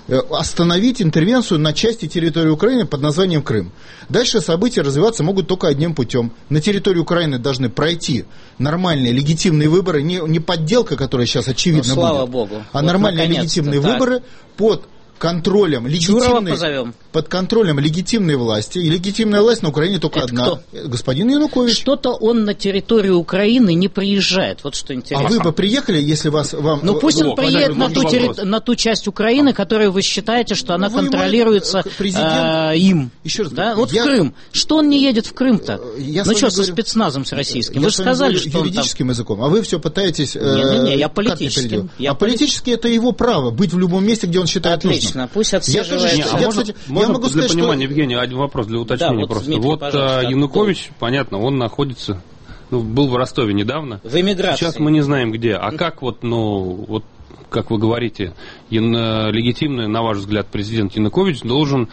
[SPEAKER 4] остановить интервенцию на части территории Украины под названием Крым. Дальше события развиваться могут только одним путем. На территории Украины должны пройти нормальные, легитимные выборы, не, не подделка, которая сейчас очевидно
[SPEAKER 1] ну, слава
[SPEAKER 4] будет,
[SPEAKER 1] Богу.
[SPEAKER 4] а
[SPEAKER 1] вот
[SPEAKER 4] нормальные легитимные так. выборы под контролем легитимной, под контролем легитимной власти. И легитимная власть на Украине только
[SPEAKER 1] Это
[SPEAKER 4] одна.
[SPEAKER 1] Кто?
[SPEAKER 4] Господин Янукович.
[SPEAKER 1] Что-то он на территорию Украины не приезжает. Вот что интересно.
[SPEAKER 4] А вы бы приехали, если вас... Вам...
[SPEAKER 1] Ну пусть он
[SPEAKER 2] О,
[SPEAKER 1] приедет на ту, терри... на ту часть Украины, которую вы считаете, что она вы контролируется президент... э, им.
[SPEAKER 4] Еще раз
[SPEAKER 1] да?
[SPEAKER 4] говорю,
[SPEAKER 1] Вот
[SPEAKER 4] я...
[SPEAKER 1] в Крым. Что он не едет в Крым-то?
[SPEAKER 4] Я
[SPEAKER 1] ну что,
[SPEAKER 4] говорю...
[SPEAKER 1] со спецназом с российским?
[SPEAKER 4] Я
[SPEAKER 1] вы же сказали, что
[SPEAKER 4] юридическим
[SPEAKER 1] он там...
[SPEAKER 4] языком, а вы все пытаетесь...
[SPEAKER 1] Не-не-не, я политическим.
[SPEAKER 4] Я а политически это его право, быть в любом месте, где он считает нужным.
[SPEAKER 1] Отлично, пусть отслеживает.
[SPEAKER 2] Я,
[SPEAKER 1] я,
[SPEAKER 2] я,
[SPEAKER 1] можно,
[SPEAKER 2] кстати, можно я могу для сказать, понимания, что... Евгений, один вопрос для уточнения да, вот, просто. Дмитрий, вот Янукович, да. понятно, он находится, ну, был в Ростове недавно.
[SPEAKER 1] В эмиграции.
[SPEAKER 2] Сейчас мы не знаем где. А как вот, ну, вот, как вы говорите, легитимный, на ваш взгляд, президент Янукович должен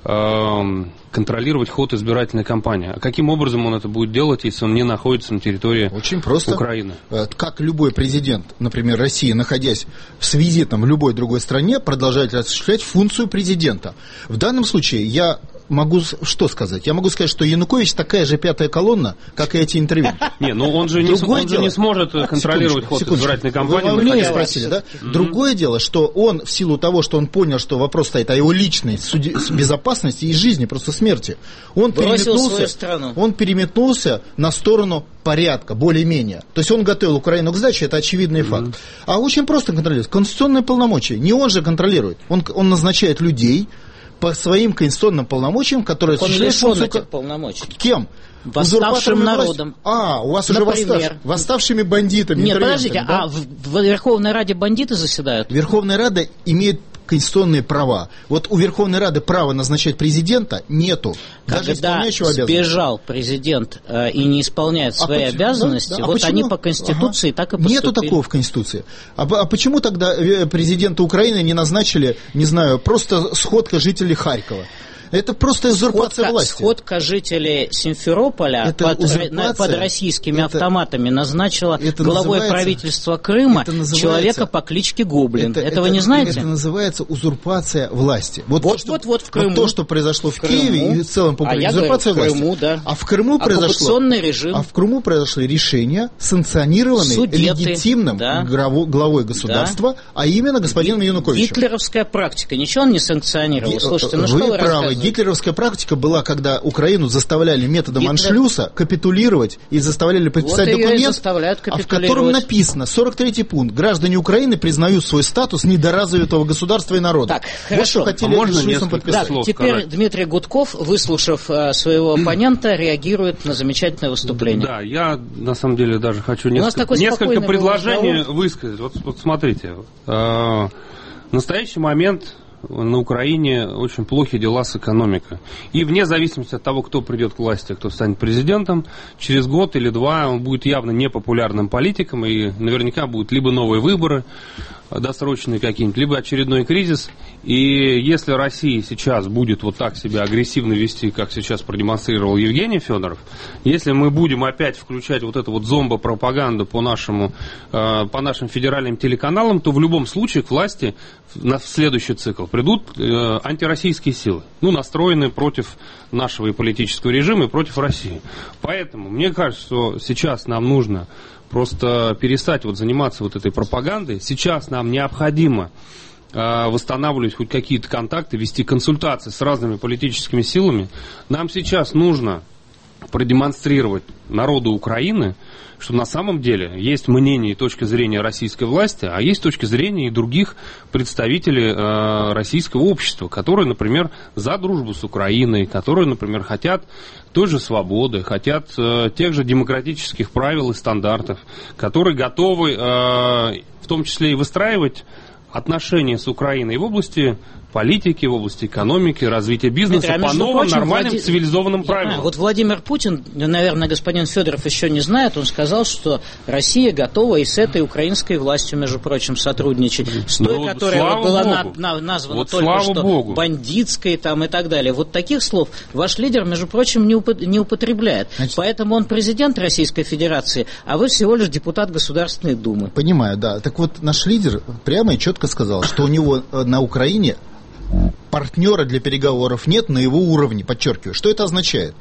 [SPEAKER 2] контролировать ход избирательной кампании. А каким образом он это будет делать, если он не находится на территории
[SPEAKER 4] Очень просто.
[SPEAKER 2] Украины?
[SPEAKER 4] Как любой президент, например, России, находясь с визитом в любой другой стране, продолжает осуществлять функцию президента. В данном случае я могу что сказать? Я могу сказать, что Янукович такая же пятая колонна, как и эти интервью.
[SPEAKER 2] Не, ну он же не сможет контролировать ход избирательной кампании.
[SPEAKER 4] Вы меня спросили, да? Другое дело, что он в силу того, что он понял, что вопрос стоит о его личной безопасности и жизни, просто смерти, он переметнулся, он переметнулся на сторону порядка, более-менее. То есть он готовил Украину к сдаче, это очевидный факт. А очень просто контролирует. Конституционные полномочия. Не он же контролирует. Он, он назначает людей по своим конституционным полномочиям, которые...
[SPEAKER 1] Он лишен этих полномочий.
[SPEAKER 4] Кем?
[SPEAKER 1] Восставшим народом.
[SPEAKER 4] А, у вас Например. уже восстав... восставшими бандитами.
[SPEAKER 1] Нет, подождите, да? а в, в Верховной Раде бандиты заседают?
[SPEAKER 4] Верховная Рада имеет конституционные права. Вот у Верховной Рады права назначать президента нету.
[SPEAKER 1] Когда сбежал президент э, и не исполняет свои а обязанности, да, да. А вот почему? Они по Конституции ага. так и поступили.
[SPEAKER 4] Нету такого в Конституции. А, а почему тогда президента Украины не назначили, не знаю, просто сходка жителей Харькова? Это просто узурпация
[SPEAKER 1] сходка,
[SPEAKER 4] власти.
[SPEAKER 1] Сходка жителей Симферополя под, под российскими это, автоматами назначила главой правительства Крыма человека по кличке Гоблин. Это, это вы не знаете?
[SPEAKER 4] Это называется узурпация власти. Вот,
[SPEAKER 1] вот,
[SPEAKER 4] что,
[SPEAKER 1] вот, вот в Крыму.
[SPEAKER 4] Вот то, что произошло в, в Киеве и в целом по Украине.
[SPEAKER 1] А
[SPEAKER 4] узурпация
[SPEAKER 1] говорю, в Крыму,
[SPEAKER 4] власти.
[SPEAKER 1] Да.
[SPEAKER 4] А в Крыму произошло...
[SPEAKER 1] режим.
[SPEAKER 4] А в Крыму произошли решения, санкционированные Судеты, легитимным да. главой государства, да. а именно господином Януковичем.
[SPEAKER 1] Гитлеровская практика. Ничего он не санкционировал. Слушайте, ну
[SPEAKER 4] вы
[SPEAKER 1] что вы
[SPEAKER 4] правы. Гитлеровская практика была, когда Украину заставляли методом Гитлер... аншлюса капитулировать и заставляли подписать вот документ, а в котором написано, сорок третий пункт, граждане Украины признают свой статус недоразвитого государства и народа.
[SPEAKER 1] Так, хорошо.
[SPEAKER 4] Вот, хотели а можно несколько
[SPEAKER 1] да, слов Теперь сказать? Дмитрий Гудков, выслушав а, своего оппонента, реагирует на замечательное выступление.
[SPEAKER 2] Да, я на самом деле даже хочу несколько, несколько предложений высказать. Вот, вот смотрите, э, в настоящий момент... на Украине очень плохи дела с экономикой. И вне зависимости от того, кто придет к власти, кто станет президентом, через год или два он будет явно непопулярным политиком, и наверняка будут либо новые выборы досрочные какие-нибудь, либо очередной кризис. И если Россия сейчас будет вот так себя агрессивно вести, как сейчас продемонстрировал Евгений Федоров, если мы будем опять включать вот эту вот зомбо-пропаганду по нашему, по нашим федеральным телеканалам, то в любом случае к власти в следующий цикл придут антироссийские силы, ну, настроенные против нашего и политического режима, и против России. Поэтому мне кажется, что сейчас нам нужно просто перестать вот заниматься вот этой пропагандой. Сейчас нам необходимо э, восстанавливать хоть какие-то контакты, вести консультации с разными политическими силами. Нам сейчас нужно продемонстрировать народу Украины, что на самом деле есть мнение и точка зрения российской власти, а есть точка зрения и других представителей э, российского общества, которые, например, за дружбу с Украиной, которые, например, хотят той же свободы, хотят э, тех же демократических правил и стандартов, которые готовы э, в том числе и выстраивать отношения с Украиной в области политики, в области экономики, развития бизнеса Дмитрий, а по новым прочим, нормальным Влади... цивилизованным правилам.
[SPEAKER 1] Вот Владимир Путин, наверное, господин Федоров еще не знает, он сказал, что Россия готова и с этой украинской властью, между прочим, сотрудничать. С той, ну, которая была на, на, названа вот только что Богу. бандитской там, и так далее. Вот таких слов ваш лидер, между прочим, не, уп- не употребляет. Значит, поэтому он президент Российской Федерации, а вы всего лишь депутат Государственной Думы.
[SPEAKER 4] Понимаю, да. Так вот, наш лидер прямо и четко сказал, что у него на Украине партнера для переговоров нет на его уровне, подчеркиваю. Что это означает?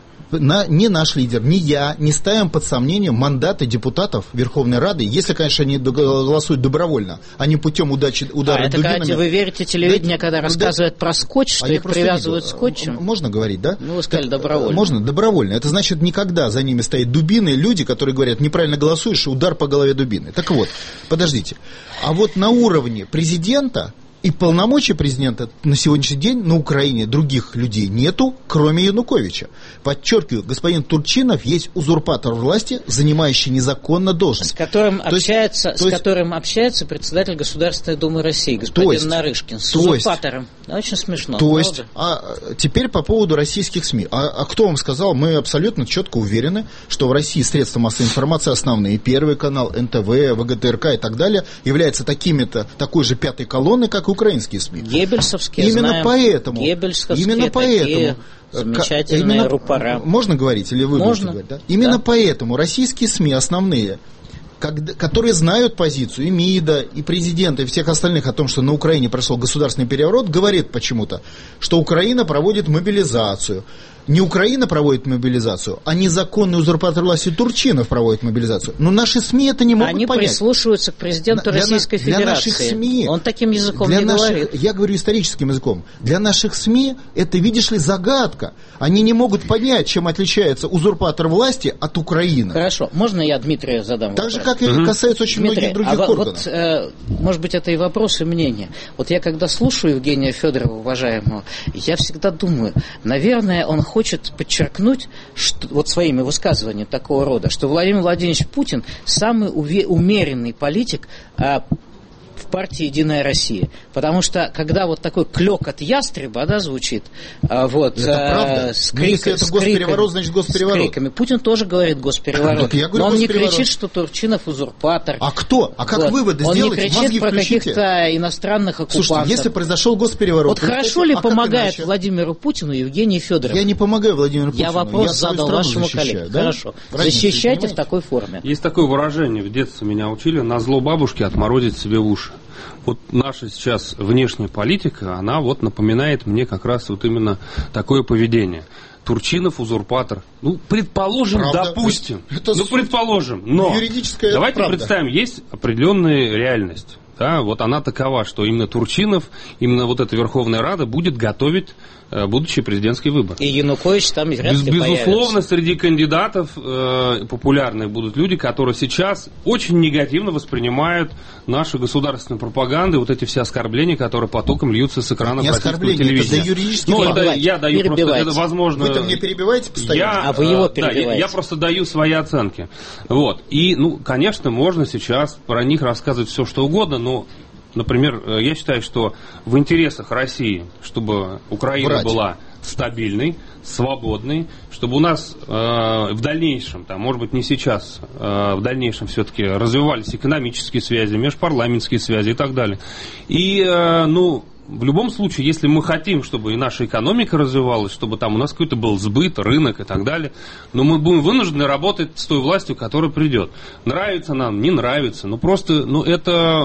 [SPEAKER 4] На, ни наш лидер, ни я не ставим под сомнение мандаты депутатов Верховной Рады, если, конечно, они голосуют добровольно, а не путем удачи, удара
[SPEAKER 1] а это,
[SPEAKER 4] дубинами.
[SPEAKER 1] Катя, вы верите телевидению,
[SPEAKER 4] да,
[SPEAKER 1] когда
[SPEAKER 4] да,
[SPEAKER 1] рассказывают да, про скотч, что а их привязывают скотчем?
[SPEAKER 4] Можно говорить, да?
[SPEAKER 1] Ну, вы сказали так, добровольно.
[SPEAKER 4] Можно, добровольно. Это значит, никогда за ними стоят дубины, люди, которые говорят, неправильно голосуешь, удар по голове дубины. Так вот, подождите. А вот на уровне президента и полномочий президента на сегодняшний день на Украине других людей нету, кроме Януковича. Подчеркиваю, господин Турчинов есть узурпатор власти, занимающий незаконно должность.
[SPEAKER 1] С которым,
[SPEAKER 4] то
[SPEAKER 1] общается,
[SPEAKER 4] есть,
[SPEAKER 1] с которым общается председатель Государственной Думы России, господин есть, Нарышкин, с узурпатором. Есть, очень смешно.
[SPEAKER 4] То
[SPEAKER 1] правда?
[SPEAKER 4] есть, а, теперь по поводу российских СМИ. А, а кто вам сказал? Мы абсолютно четко уверены, что в России средства массовой информации основные. Первый канал, эн тэ вэ, вэ гэ тэ эр ка и так далее являются такими-то, такой же пятой колонной, как и украинские СМИ.
[SPEAKER 1] Геббельсовские,
[SPEAKER 4] именно
[SPEAKER 1] знаем.
[SPEAKER 4] Поэтому,
[SPEAKER 1] Геббельсовские
[SPEAKER 4] именно поэтому,
[SPEAKER 1] замечательные
[SPEAKER 4] именно,
[SPEAKER 1] рупора.
[SPEAKER 4] Можно говорить или вы
[SPEAKER 1] можно
[SPEAKER 4] говорить? Да? Именно
[SPEAKER 1] да.
[SPEAKER 4] поэтому российские СМИ основные, когда, которые знают позицию и МИДа, и президента, и всех остальных о том, что на Украине прошел государственный переворот, говорит почему-то, что Украина проводит мобилизацию. Не Украина проводит мобилизацию, а незаконный узурпатор власти Турчинов проводит мобилизацию. Но наши СМИ это не могут
[SPEAKER 1] Они
[SPEAKER 4] понять.
[SPEAKER 1] Они прислушиваются к президенту
[SPEAKER 4] для,
[SPEAKER 1] Российской
[SPEAKER 4] для
[SPEAKER 1] Федерации.
[SPEAKER 4] Наших СМИ,
[SPEAKER 1] Он таким языком
[SPEAKER 4] для
[SPEAKER 1] не
[SPEAKER 4] наших,
[SPEAKER 1] говорит.
[SPEAKER 4] Я говорю историческим языком. Для наших СМИ это, видишь ли, загадка. Они не могут понять, чем отличается узурпатор власти от Украины.
[SPEAKER 1] Хорошо. Можно я Дмитрию задам
[SPEAKER 4] так
[SPEAKER 1] вопрос?
[SPEAKER 4] же, как и угу. касается очень
[SPEAKER 1] Дмитрий,
[SPEAKER 4] многих других
[SPEAKER 1] а
[SPEAKER 4] органов.
[SPEAKER 1] Вот, э, может быть, это и вопрос, и мнение. Вот я когда слушаю Евгения Федорова, уважаемого, я всегда думаю, наверное, он хочет подчеркнуть, что, вот своими высказываниями такого рода, что Владимир Владимирович Путин самый уве- умеренный политик а, в партии «Единая Россия». Потому что, когда вот такой клёкот ястреба, да, звучит, а, вот,
[SPEAKER 4] это
[SPEAKER 1] а,
[SPEAKER 4] правда.
[SPEAKER 1] с,
[SPEAKER 4] крик,
[SPEAKER 1] крик,
[SPEAKER 4] если это
[SPEAKER 1] с
[SPEAKER 4] госпереворот,
[SPEAKER 1] криками,
[SPEAKER 4] значит госпереворот.
[SPEAKER 1] С криками. Путин тоже говорит госпереворот.
[SPEAKER 4] Я говорю,
[SPEAKER 1] но он
[SPEAKER 4] госпереворот.
[SPEAKER 1] не кричит, что Турчинов узурпатор.
[SPEAKER 4] А кто? А как
[SPEAKER 1] вот.
[SPEAKER 4] выводы
[SPEAKER 1] он
[SPEAKER 4] сделать?
[SPEAKER 1] Он не кричит про каких-то иностранных оккупантов.
[SPEAKER 4] Слушайте, если произошел госпереворот...
[SPEAKER 1] Вот хорошо ли а помогает Владимиру Путину Евгений Федоров?
[SPEAKER 4] Я не помогаю Владимиру Путину.
[SPEAKER 1] Я вопрос
[SPEAKER 4] я
[SPEAKER 1] задал вашему коллеге.
[SPEAKER 4] Да?
[SPEAKER 1] Хорошо.
[SPEAKER 4] Разница,
[SPEAKER 1] защищайте в такой форме.
[SPEAKER 2] Есть такое выражение, в детстве меня учили, на зло бабушки отморозить себе уши. Вот наша сейчас внешняя политика, она вот напоминает мне как раз вот именно такое поведение. Турчинов узурпатор. Ну, предположим,
[SPEAKER 4] правда?
[SPEAKER 2] допустим.
[SPEAKER 4] Это
[SPEAKER 2] ну, предположим. Но
[SPEAKER 4] юридическая
[SPEAKER 2] давайте
[SPEAKER 4] правда.
[SPEAKER 2] представим, есть определенная реальность. Да, вот она такова, что именно Турчинов, именно вот эта Верховная Рада будет готовить э, будущий президентский выбор.
[SPEAKER 1] И Янукович там вряд ли
[SPEAKER 2] Без, Безусловно,
[SPEAKER 1] появится.
[SPEAKER 2] среди кандидатов э, популярных будут люди, которые сейчас очень негативно воспринимают нашу государственную пропаганду, вот эти все оскорбления, которые потоком льются с экранов
[SPEAKER 4] не
[SPEAKER 2] российского
[SPEAKER 4] телевидения. Это
[SPEAKER 2] телевидения. Ну, это я даю просто, это возможно...
[SPEAKER 4] Вы-то мне перебиваете постоянно?
[SPEAKER 2] Я,
[SPEAKER 1] а вы его
[SPEAKER 2] э,
[SPEAKER 1] перебиваете.
[SPEAKER 2] Да, я, я просто даю свои оценки. Вот. И, ну, конечно, можно сейчас про них рассказывать все, что угодно, но, например, я считаю, что в интересах России, чтобы Украина
[SPEAKER 4] Врать.
[SPEAKER 2] была стабильной, свободной, чтобы у нас э, в дальнейшем, там, может быть, не сейчас, э, в дальнейшем все-таки развивались экономические связи, межпарламентские связи и так далее. И, э, ну, в любом случае, если мы хотим, чтобы и наша экономика развивалась, чтобы там у нас какой-то был сбыт, рынок и так далее, но мы будем вынуждены работать с той властью, которая придет. Нравится нам, не нравится, ну просто, ну это,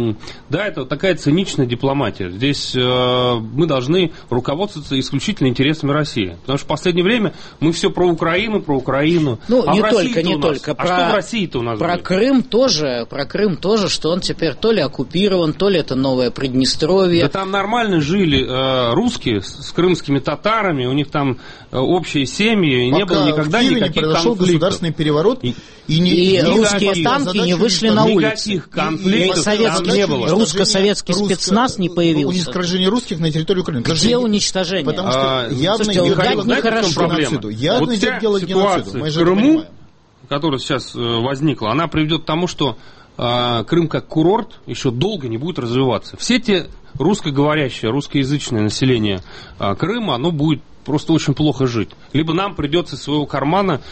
[SPEAKER 2] да, это такая циничная дипломатия. Здесь э, мы должны руководствоваться исключительно интересами России. Потому что в последнее время мы все про Украину, про Украину.
[SPEAKER 1] Ну,
[SPEAKER 2] а
[SPEAKER 1] не
[SPEAKER 2] в
[SPEAKER 1] только, не
[SPEAKER 2] нас,
[SPEAKER 1] только.
[SPEAKER 2] А
[SPEAKER 1] про,
[SPEAKER 2] что в России-то у нас
[SPEAKER 1] Про
[SPEAKER 2] будет?
[SPEAKER 1] Крым тоже, про Крым тоже, что он теперь то ли оккупирован, то ли это новое Приднестровье.
[SPEAKER 2] Да там нормально жили э, русские с, с крымскими татарами, у них там э, общие семьи, и
[SPEAKER 4] пока
[SPEAKER 2] не было никогда
[SPEAKER 4] в Киеве
[SPEAKER 2] никаких
[SPEAKER 4] не произошел
[SPEAKER 2] конфликтов.
[SPEAKER 4] государственный переворот,
[SPEAKER 2] и,
[SPEAKER 4] и, не,
[SPEAKER 1] и
[SPEAKER 4] и
[SPEAKER 1] русские
[SPEAKER 4] не
[SPEAKER 1] танки не вышли на улицы.
[SPEAKER 2] Никаких конфликтов
[SPEAKER 1] и советский,
[SPEAKER 2] там не было.
[SPEAKER 1] русско-советский
[SPEAKER 4] русско-
[SPEAKER 1] спецназ не появился.
[SPEAKER 4] Уничтожение русских на территории Украины.
[SPEAKER 1] Где
[SPEAKER 4] Даже
[SPEAKER 1] уничтожение?
[SPEAKER 4] Потому что
[SPEAKER 2] А,
[SPEAKER 4] явно
[SPEAKER 1] слушайте,
[SPEAKER 4] идет
[SPEAKER 1] лгать
[SPEAKER 4] дело
[SPEAKER 1] нехорошо.
[SPEAKER 4] к геноциду. Явно
[SPEAKER 2] Вот
[SPEAKER 4] идет
[SPEAKER 2] вся
[SPEAKER 4] дело к
[SPEAKER 2] ситуация
[SPEAKER 4] геноциду. Мы
[SPEAKER 2] в
[SPEAKER 4] же это
[SPEAKER 2] Крыму,
[SPEAKER 4] понимаем.
[SPEAKER 2] которая сейчас э, возникла, она приведет к тому, что э, Крым как курорт еще долго не будет развиваться. Все те русскоговорящее, русскоязычное население э, Крыма, оно будет просто очень плохо жить. Либо нам придется из своего кармана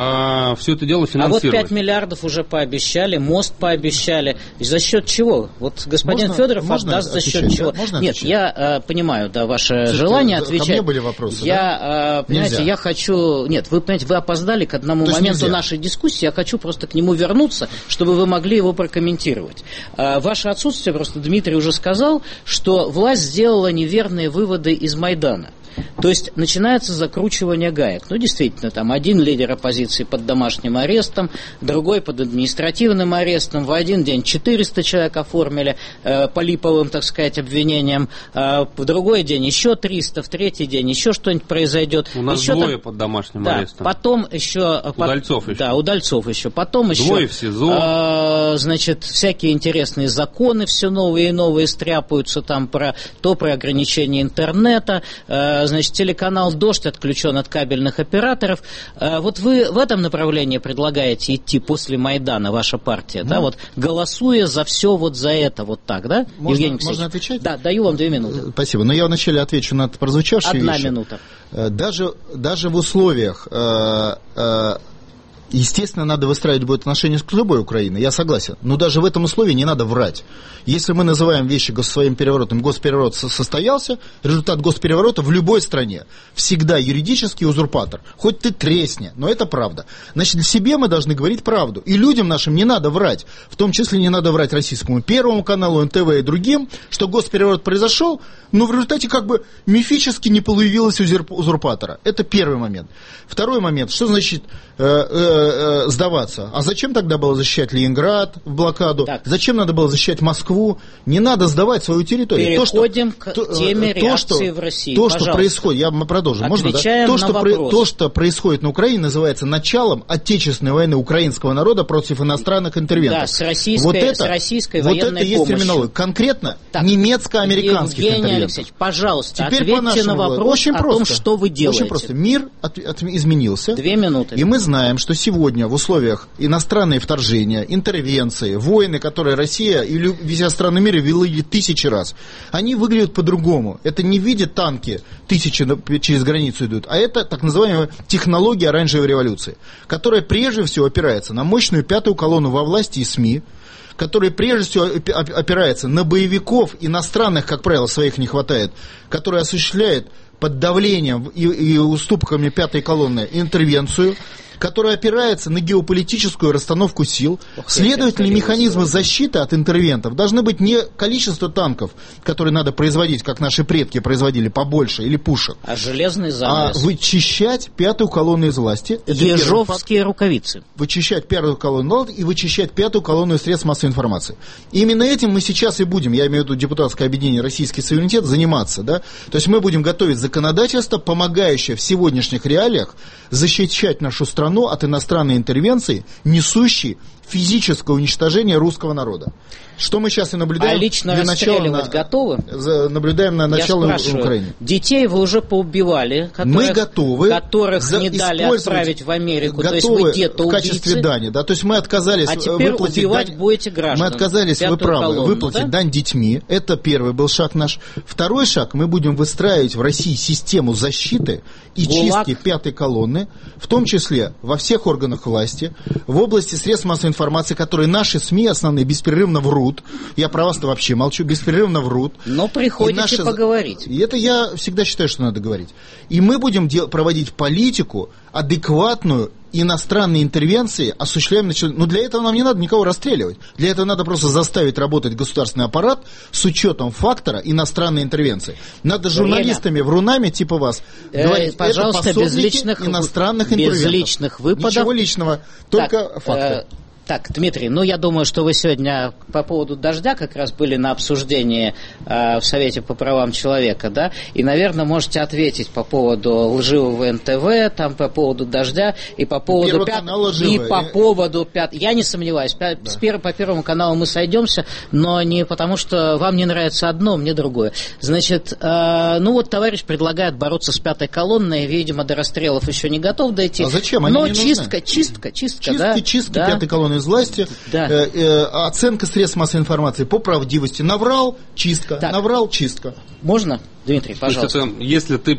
[SPEAKER 2] э, все это дело финансировать.
[SPEAKER 1] А вот пять миллиардов уже пообещали, мост пообещали. За счет чего? Вот господин можно, Федоров можно отдаст за счет чего? Да? Нет, я э, понимаю, да, ваше Слушайте, желание отвечать. Ко мне
[SPEAKER 4] были вопросы,
[SPEAKER 1] я,
[SPEAKER 4] да?
[SPEAKER 1] э, понимаете, нельзя. я хочу... Нет, вы, понимаете, вы опоздали к одному То моменту нашей дискуссии, я хочу просто к нему вернуться, чтобы вы могли его прокомментировать. Э, ваше отсутствие, просто Дмитрий уже сказал, что власть сделала неверные выводы из Майдана. То есть начинается закручивание гаек. Ну, действительно, там один лидер оппозиции под домашним арестом, другой под административным арестом. В один день четыреста человек оформили э, по липовым, так сказать, обвинениям. Э, в другой день еще триста, в третий день еще что-нибудь произойдет.
[SPEAKER 2] У нас
[SPEAKER 1] еще
[SPEAKER 2] двое
[SPEAKER 1] там,
[SPEAKER 2] под домашним
[SPEAKER 1] да,
[SPEAKER 2] арестом.
[SPEAKER 1] Потом еще...
[SPEAKER 2] Удальцов
[SPEAKER 1] по,
[SPEAKER 2] еще.
[SPEAKER 1] Да, Удальцов еще. Потом еще...
[SPEAKER 2] Двое в СИЗО.
[SPEAKER 1] Э, значит, всякие интересные законы все новые и новые стряпаются там про то, про ограничение интернета, э, значит, телеканал «Дождь» отключен от кабельных операторов. Вот вы в этом направлении предлагаете идти после Майдана, ваша партия, ну, да, вот голосуя за все вот за это, вот так, да,
[SPEAKER 4] можно,
[SPEAKER 1] Евгений Алексеевич?
[SPEAKER 4] Можно отвечать?
[SPEAKER 1] Да, даю вам две минуты.
[SPEAKER 4] Спасибо. Но я вначале отвечу на прозвучавшие
[SPEAKER 1] Одна
[SPEAKER 4] вещи.
[SPEAKER 1] минута.
[SPEAKER 4] Даже, даже в условиях... Э, э, Естественно, надо выстраивать будет отношения с любой Украиной, я согласен. Но даже в этом условии не надо врать. Если мы называем вещи своим переворотом, госпереворот состоялся, результат госпереворота в любой стране всегда юридический узурпатор. Хоть ты тресни, но это правда. Значит, себе мы должны говорить правду. И людям нашим не надо врать. В том числе не надо врать российскому Первому каналу, эн тэ вэ и другим, что госпереворот произошел, но в результате как бы мифически не появилось узурпатора. Это первый момент. Второй момент. Что значит э, э, э, сдаваться? А зачем тогда было защищать Ленинград в блокаду? Так. Зачем надо было защищать Москву? Не надо сдавать свою территорию.
[SPEAKER 1] Переходим
[SPEAKER 4] то,
[SPEAKER 1] что,
[SPEAKER 4] к
[SPEAKER 1] теме
[SPEAKER 4] то,
[SPEAKER 1] реакции
[SPEAKER 4] что,
[SPEAKER 1] в России.
[SPEAKER 4] То,
[SPEAKER 1] Пожалуйста.
[SPEAKER 4] что происходит, я продолжу. Можно, да? То, что при, то, что происходит на Украине, называется началом отечественной войны украинского народа против иностранных интервентов.
[SPEAKER 1] Да, с российской,
[SPEAKER 4] вот это,
[SPEAKER 1] с российской
[SPEAKER 4] вот
[SPEAKER 1] военной
[SPEAKER 4] это есть
[SPEAKER 1] помощью.
[SPEAKER 4] терминология. Конкретно так, немецко-американских
[SPEAKER 1] Евгений
[SPEAKER 4] интервентов.
[SPEAKER 1] Алексеевич, пожалуйста,
[SPEAKER 4] Теперь
[SPEAKER 1] ответьте на вопрос
[SPEAKER 4] очень
[SPEAKER 1] о
[SPEAKER 4] просто,
[SPEAKER 1] том, что вы делаете.
[SPEAKER 4] Очень просто. Мир от, от, изменился.
[SPEAKER 1] Две минуты.
[SPEAKER 4] И мы знаем, что сегодня в условиях иностранные вторжения, интервенции, войны, которые Россия и вся страны мира вели тысячи раз, они выглядят по-другому. Это не в виде танки тысячи через границу идут, а это так называемая технология оранжевой революции, которая прежде всего опирается на мощную пятую колонну во власти и СМИ, который прежде всего опирается на боевиков иностранных, как правило, своих не хватает, которые осуществляют под давлением и, и уступками пятой колонны интервенцию, которая опирается на геополитическую расстановку сил. Ох, следовательно, механизмы защиты от интервентов должны быть не количество танков, которые надо производить, как наши предки производили, побольше или пушек,
[SPEAKER 1] а железный занавес.
[SPEAKER 4] А вычищать пятую колонну из власти.
[SPEAKER 1] Ежовские рукавицы.
[SPEAKER 4] Вычищать пятую колонну и вычищать пятую колонну из средств массовой информации. И именно этим мы сейчас и будем, я имею в виду депутатское объединение «Российский суверенитет», заниматься. Да? То есть мы будем готовить законодательство, помогающее в сегодняшних реалиях защищать нашу страну от иностранной интервенции, несущей физическое уничтожение русского народа. Что мы сейчас и наблюдаем.
[SPEAKER 1] А лично расстреливать
[SPEAKER 4] на,
[SPEAKER 1] готовы?
[SPEAKER 4] Наблюдаем на начало Украины.
[SPEAKER 1] Детей вы уже поубивали, которых,
[SPEAKER 4] мы готовы
[SPEAKER 1] которых не дали отправить в Америку. То есть вы где-то
[SPEAKER 4] в качестве дани. Да? То есть мы отказались
[SPEAKER 1] а теперь
[SPEAKER 4] выплатить
[SPEAKER 1] убивать
[SPEAKER 4] дань.
[SPEAKER 1] будете граждан.
[SPEAKER 4] Мы отказались, вы правы, колонну, выплатить да? дань детьми. Это первый был шаг наш. Второй шаг. Мы будем выстраивать в России систему защиты и ГУЛАГ. Чистки пятой колонны, в том числе во всех органах власти, в области средств массовой информации, которые наши СМИ основные беспрерывно врут. Я про вас-то вообще молчу, беспрерывно врут.
[SPEAKER 1] Но приходите наши... поговорить.
[SPEAKER 4] И это я всегда считаю, что надо говорить. И мы будем дел... проводить политику, адекватную иностранные интервенции, осуществляем... Но для этого нам не надо никого расстреливать. Для этого надо просто заставить работать государственный аппарат с учетом фактора иностранной интервенции. Надо журналистами, врунами типа вас
[SPEAKER 1] э,
[SPEAKER 4] говорить,
[SPEAKER 1] пожалуйста,
[SPEAKER 4] это
[SPEAKER 1] без личных,
[SPEAKER 4] иностранных
[SPEAKER 1] без
[SPEAKER 4] интервентов.
[SPEAKER 1] личных выпадов.
[SPEAKER 4] Ничего личного, только
[SPEAKER 1] так,
[SPEAKER 4] факты.
[SPEAKER 1] Э, Так, Дмитрий, ну я думаю, что вы сегодня по поводу «Дождя» как раз были на обсуждении э, в Совете по правам человека, да, и, наверное, можете ответить по поводу лживого эн тэ вэ, там по поводу «Дождя» и по поводу пят... и по поводу пят... Я не сомневаюсь, пя... да. с пер... по Первому каналу мы сойдемся, но не потому, что вам не нравится одно, мне другое. Значит, э, ну вот товарищ предлагает бороться с пятой колонной, видимо, до расстрелов еще не готов дойти.
[SPEAKER 4] А зачем? Они
[SPEAKER 1] но
[SPEAKER 4] не
[SPEAKER 1] чистка,
[SPEAKER 4] нужны.
[SPEAKER 1] чистка, чистка,
[SPEAKER 4] чистки,
[SPEAKER 1] да.
[SPEAKER 4] Чистки
[SPEAKER 1] да.
[SPEAKER 4] пятой колонны из власти, да. э, э, оценка средств массовой информации по правдивости. Наврал, чистка, так. наврал, чистка.
[SPEAKER 1] Можно, Дмитрий, пожалуйста?
[SPEAKER 2] То есть это, если ты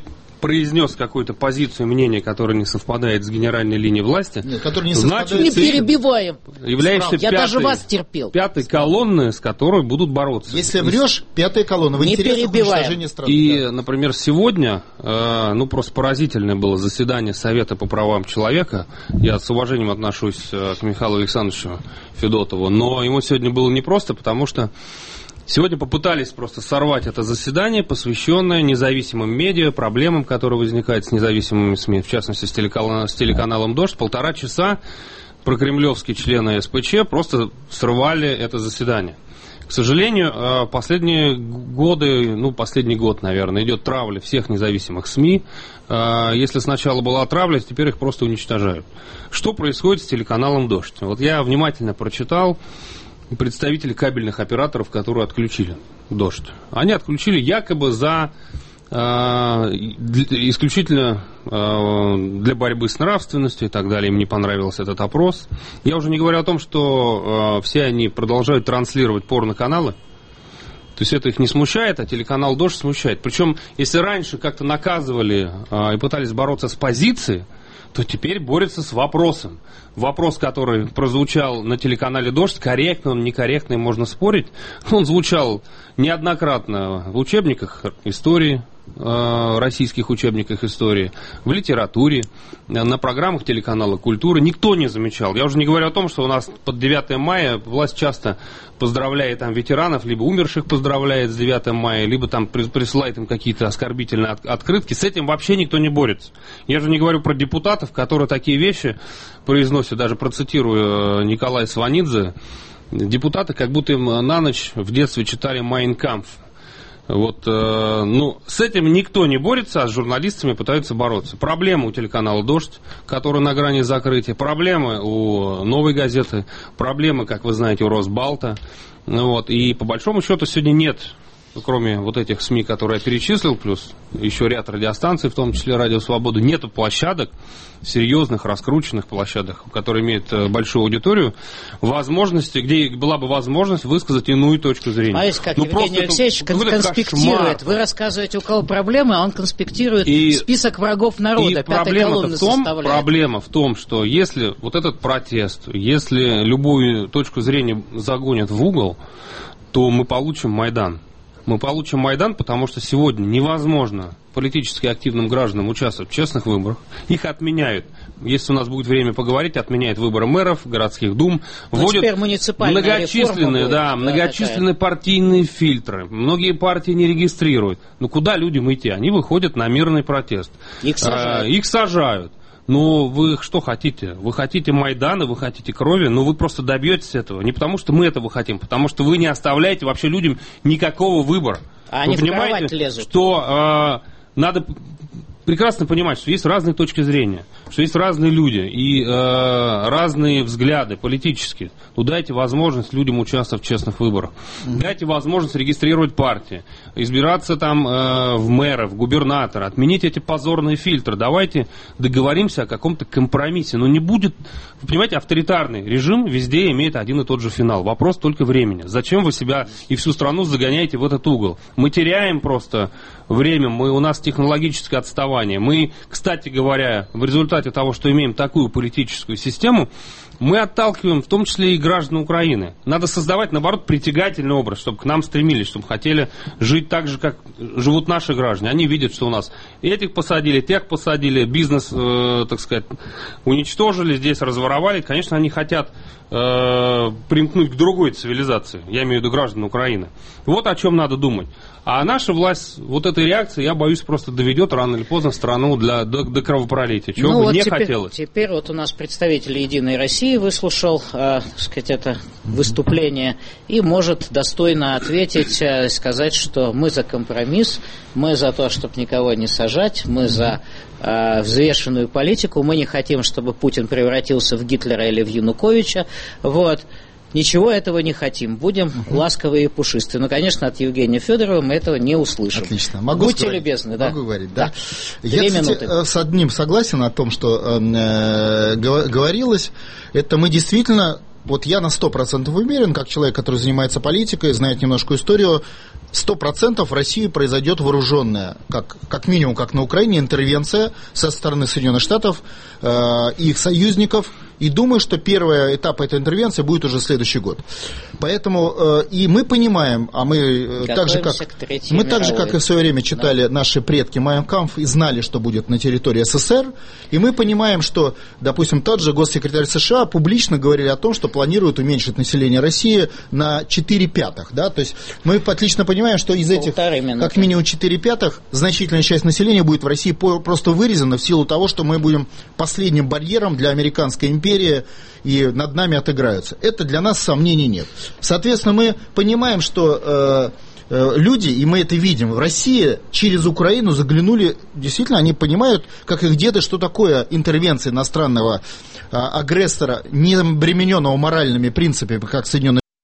[SPEAKER 2] произнес какую-то позицию, мнение, которое не совпадает с генеральной линией власти,
[SPEAKER 4] Нет, который не
[SPEAKER 2] значит,
[SPEAKER 5] не перебиваем.
[SPEAKER 2] Являешься
[SPEAKER 5] Я
[SPEAKER 2] пятой,
[SPEAKER 5] даже вас терпел.
[SPEAKER 2] пятой колонной, с которой будут бороться.
[SPEAKER 4] Если врешь, пятая колонна в
[SPEAKER 5] Не
[SPEAKER 4] интересах
[SPEAKER 5] перебиваем.
[SPEAKER 4] уничтожения страны.
[SPEAKER 2] И,
[SPEAKER 4] Да.
[SPEAKER 2] например, сегодня, э, ну, просто поразительное было заседание Совета по правам человека. Я с уважением отношусь э, к Михаилу Александровичу Федотову, но ему сегодня было непросто, потому что сегодня попытались просто сорвать это заседание, посвященное независимым медиа, проблемам, которые возникают с независимыми СМИ, в частности, с, телеканал, с телеканалом «Дождь». Полтора часа прокремлевские члены СПЧ просто срывали это заседание. К сожалению, последние годы, ну, последний год, наверное, идет травля всех независимых СМИ. Если сначала была травля, теперь их просто уничтожают. Что происходит с телеканалом «Дождь»? Вот я внимательно прочитал представители кабельных операторов, которые отключили «Дождь». Они отключили якобы за э, исключительно э, для борьбы с нравственностью и так далее. Им не понравился этот опрос. Я уже не говорю о том, что э, все они продолжают транслировать порноканалы. То есть это их не смущает, а телеканал «Дождь» смущает. Причем, если раньше как-то наказывали э, и пытались бороться с позицией, то теперь борется с вопросом. Вопрос, который прозвучал на телеканале «Дождь», корректно он, некорректно, можно спорить. Он звучал неоднократно в учебниках истории, э, российских учебниках истории, в литературе, на программах телеканала «Культура». Никто не замечал. Я уже не говорю о том, что у нас под девятое мая власть часто поздравляет там ветеранов, либо умерших поздравляет с девятым мая, либо там присылает им какие-то оскорбительные от- открытки. С этим вообще никто не борется. Я же не говорю про депутатов, которые такие вещи произносят, даже процитирую Николая Сванидзе. Депутаты как будто им на ночь в детстве читали «Майн кампф». Вот, э, ну, с этим никто не борется, а с журналистами пытаются бороться. Проблемы у телеканала «Дождь», который на грани закрытия, проблемы у «Новой газеты», проблемы, как вы знаете, у «Росбалта». Вот, и по большому счету сегодня нет, кроме вот этих СМИ, которые я перечислил, плюс еще ряд радиостанций, в том числе «Радио Свобода», нету площадок, серьезных, раскрученных площадок, которые имеют большую аудиторию, возможности, где была бы возможность высказать иную точку зрения.
[SPEAKER 5] А если как
[SPEAKER 2] ну,
[SPEAKER 5] Евгений Алексеевич
[SPEAKER 2] это,
[SPEAKER 5] кон- конспектирует,
[SPEAKER 2] кошмар.
[SPEAKER 5] вы рассказываете, у кого проблемы, а он конспектирует
[SPEAKER 2] И,
[SPEAKER 5] список врагов народа,
[SPEAKER 2] и
[SPEAKER 5] пятой колонны
[SPEAKER 2] в том,
[SPEAKER 5] составляет.
[SPEAKER 2] проблема в том, что если вот этот протест, если любую точку зрения загонят в угол, то мы получим Майдан. Мы получим Майдан, потому что сегодня невозможно политически активным гражданам участвовать в честных выборах. Их отменяют. Если у нас будет время поговорить, отменяют выборы мэров, городских дум. Вводят многочисленные, да, да, многочисленные такая. партийные фильтры. Многие партии не регистрируют. Ну куда людям идти? Они выходят на мирный протест.
[SPEAKER 5] Их сажают.
[SPEAKER 2] А, их сажают. Ну, вы что хотите? Вы хотите Майдана, вы хотите крови, но вы просто добьетесь этого. Не потому, что мы этого хотим, потому что вы не оставляете вообще людям никакого выбора.
[SPEAKER 5] А
[SPEAKER 2] вы
[SPEAKER 5] они
[SPEAKER 2] понимаете,
[SPEAKER 5] в кровать лезут.
[SPEAKER 2] что э, надо прекрасно понимать, что есть разные точки зрения, что есть разные люди и э, разные взгляды политические. Ну, дайте возможность людям участвовать в честных выборах. Mm-hmm. Дайте возможность регистрировать партии, избираться там э, в мэра, в губернатора, отменить эти позорные фильтры. Давайте договоримся о каком-то компромиссе. Но не будет, вы понимаете, авторитарный режим везде имеет один и тот же финал. Вопрос только времени. Зачем вы себя и всю страну загоняете в этот угол? Мы теряем просто время, мы, у нас технологическое отставание. Мы, кстати говоря, в результате того, что имеем такую политическую систему, мы отталкиваем в том числе и граждан Украины. Надо создавать, наоборот, притягательный образ, чтобы к нам стремились, чтобы хотели жить так же, как живут наши граждане. Они видят, что у нас этих посадили, тех посадили, бизнес, э, так сказать, уничтожили, здесь разворовали. Конечно, они хотят э, примкнуть к другой цивилизации. Я имею в виду граждан Украины. Вот о чем надо думать. А наша власть, вот этой реакции, я боюсь, просто доведет рано или поздно страну для, до, до кровопролития, чего
[SPEAKER 5] ну,
[SPEAKER 2] бы
[SPEAKER 5] вот
[SPEAKER 2] не
[SPEAKER 5] теперь,
[SPEAKER 2] хотелось.
[SPEAKER 5] Теперь вот у нас представитель «Единой России» выслушал, э, так сказать, это выступление и может достойно ответить, э, сказать, что мы за компромисс, мы за то, чтобы никого не сажать, мы за э, взвешенную политику, мы не хотим, чтобы Путин превратился в Гитлера или в Януковича, вот. Ничего этого не хотим. Будем угу. ласковые и пушистые. Но, конечно, от Евгения Федорова мы этого не услышим.
[SPEAKER 4] Отлично. Могу
[SPEAKER 5] Будьте
[SPEAKER 4] сказать,
[SPEAKER 5] любезны, да.
[SPEAKER 4] Могу говорить, да.
[SPEAKER 5] да.
[SPEAKER 4] Я,
[SPEAKER 5] Две
[SPEAKER 4] кстати,
[SPEAKER 5] минуты.
[SPEAKER 4] с одним согласен о том, что э, говорилось. Это мы действительно вот я на сто процентов уверен, как человек, который занимается политикой, знает немножко историю, сто процентов в России произойдет вооруженная, как, как минимум, как на Украине, интервенция со стороны Соединенных Штатов э, и их союзников. И думаю, что первый этап этой интервенции будет уже следующий год. Поэтому э, и мы понимаем, а мы э, так же, как, мы так же, как и в свое время читали да. наши предки Майн кампф и знали, что будет на территории СССР, и мы понимаем, что, допустим, тот же госсекретарь США публично говорили о том, что планирует уменьшить население России на четыре пятых. Да? То есть мы отлично понимаем, что из этих как минимум четыре пятых значительная часть населения будет в России просто вырезана в силу того, что мы будем последним барьером для американской империи, и над нами отыграются. Это для нас сомнений нет. Соответственно, мы понимаем, что э, э, люди, и мы это видим, в России через Украину заглянули, действительно, они понимают, как их деды, что такое интервенция иностранного э, агрессора, не обремененного моральными принципами, как Соединенные Штаты.